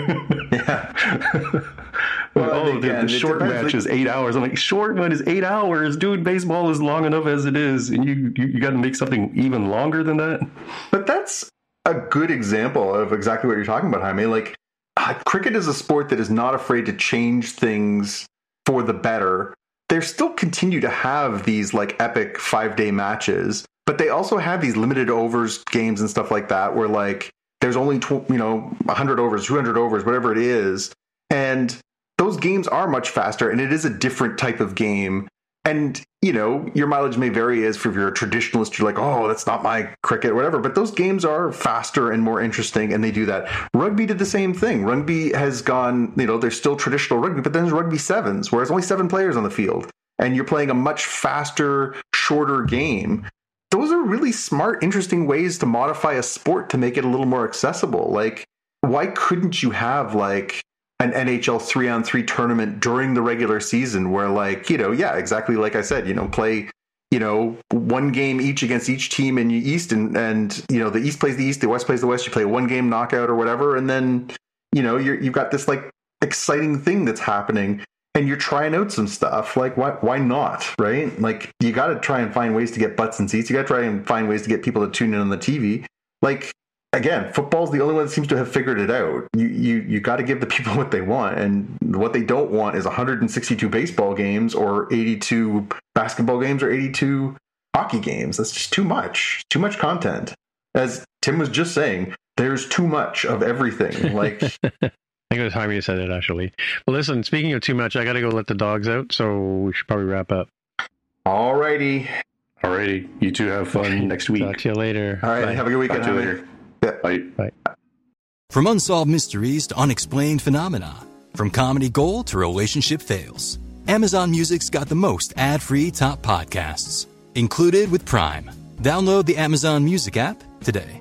Yeah. Well, oh, the, the short match is eight hours. I'm like, short one is eight hours, dude. Baseball is long enough as it is, and you you, you got to make something even longer than that. But that's a good example of exactly what you're talking about, Jaime. Like, uh, cricket is a sport that is not afraid to change things for the better. They still continue to have these like epic five day matches, but they also have these limited overs games and stuff like that, where like there's only tw- you know one hundred overs, two hundred overs, whatever it is, and those games are much faster, and it is a different type of game. And, you know, your mileage may vary as if you're a traditionalist, you're like, oh, that's not my cricket or whatever. But those games are faster and more interesting, and they do that. Rugby did the same thing. Rugby has gone, you know, there's still traditional rugby, but then there's rugby sevens, where there's only seven players on the field, and you're playing a much faster, shorter game. Those are really smart, interesting ways to modify a sport to make it a little more accessible. Like, why couldn't you have, like, an N H L three on three tournament during the regular season where, like, you know, yeah, exactly like I said, you know, play, you know, one game each against each team in the East, and, and, you know, the East plays the East, the West plays the West, you play one game knockout or whatever. And then, you know, you're, you've got this like exciting thing that's happening, and you're trying out some stuff. Like, why, why not? Right? Like, you got to try and find ways to get butts and seats. You got to try and find ways to get people to tune in on the T V. Like, again, football's the only one that seems to have figured it out. You you you got to give the people what they want, and what they don't want is one hundred sixty-two baseball games or eighty-two basketball games or eighty-two hockey games. That's just too much. Too much content. As Tim was just saying, there's too much of everything. Like, I think it was Jaime who said it, actually. Well, listen, speaking of too much, I got to go let the dogs out, so we should probably wrap up. Alrighty. Alrighty. You two have fun next week. Talk to you later. All right. Bye. Have a good weekend. Talk to you later. Yeah. Bye. Bye. From unsolved mysteries to unexplained phenomena, from comedy gold to relationship fails, Amazon Music's got the most ad-free top podcasts, included with Prime. Download the Amazon Music app today.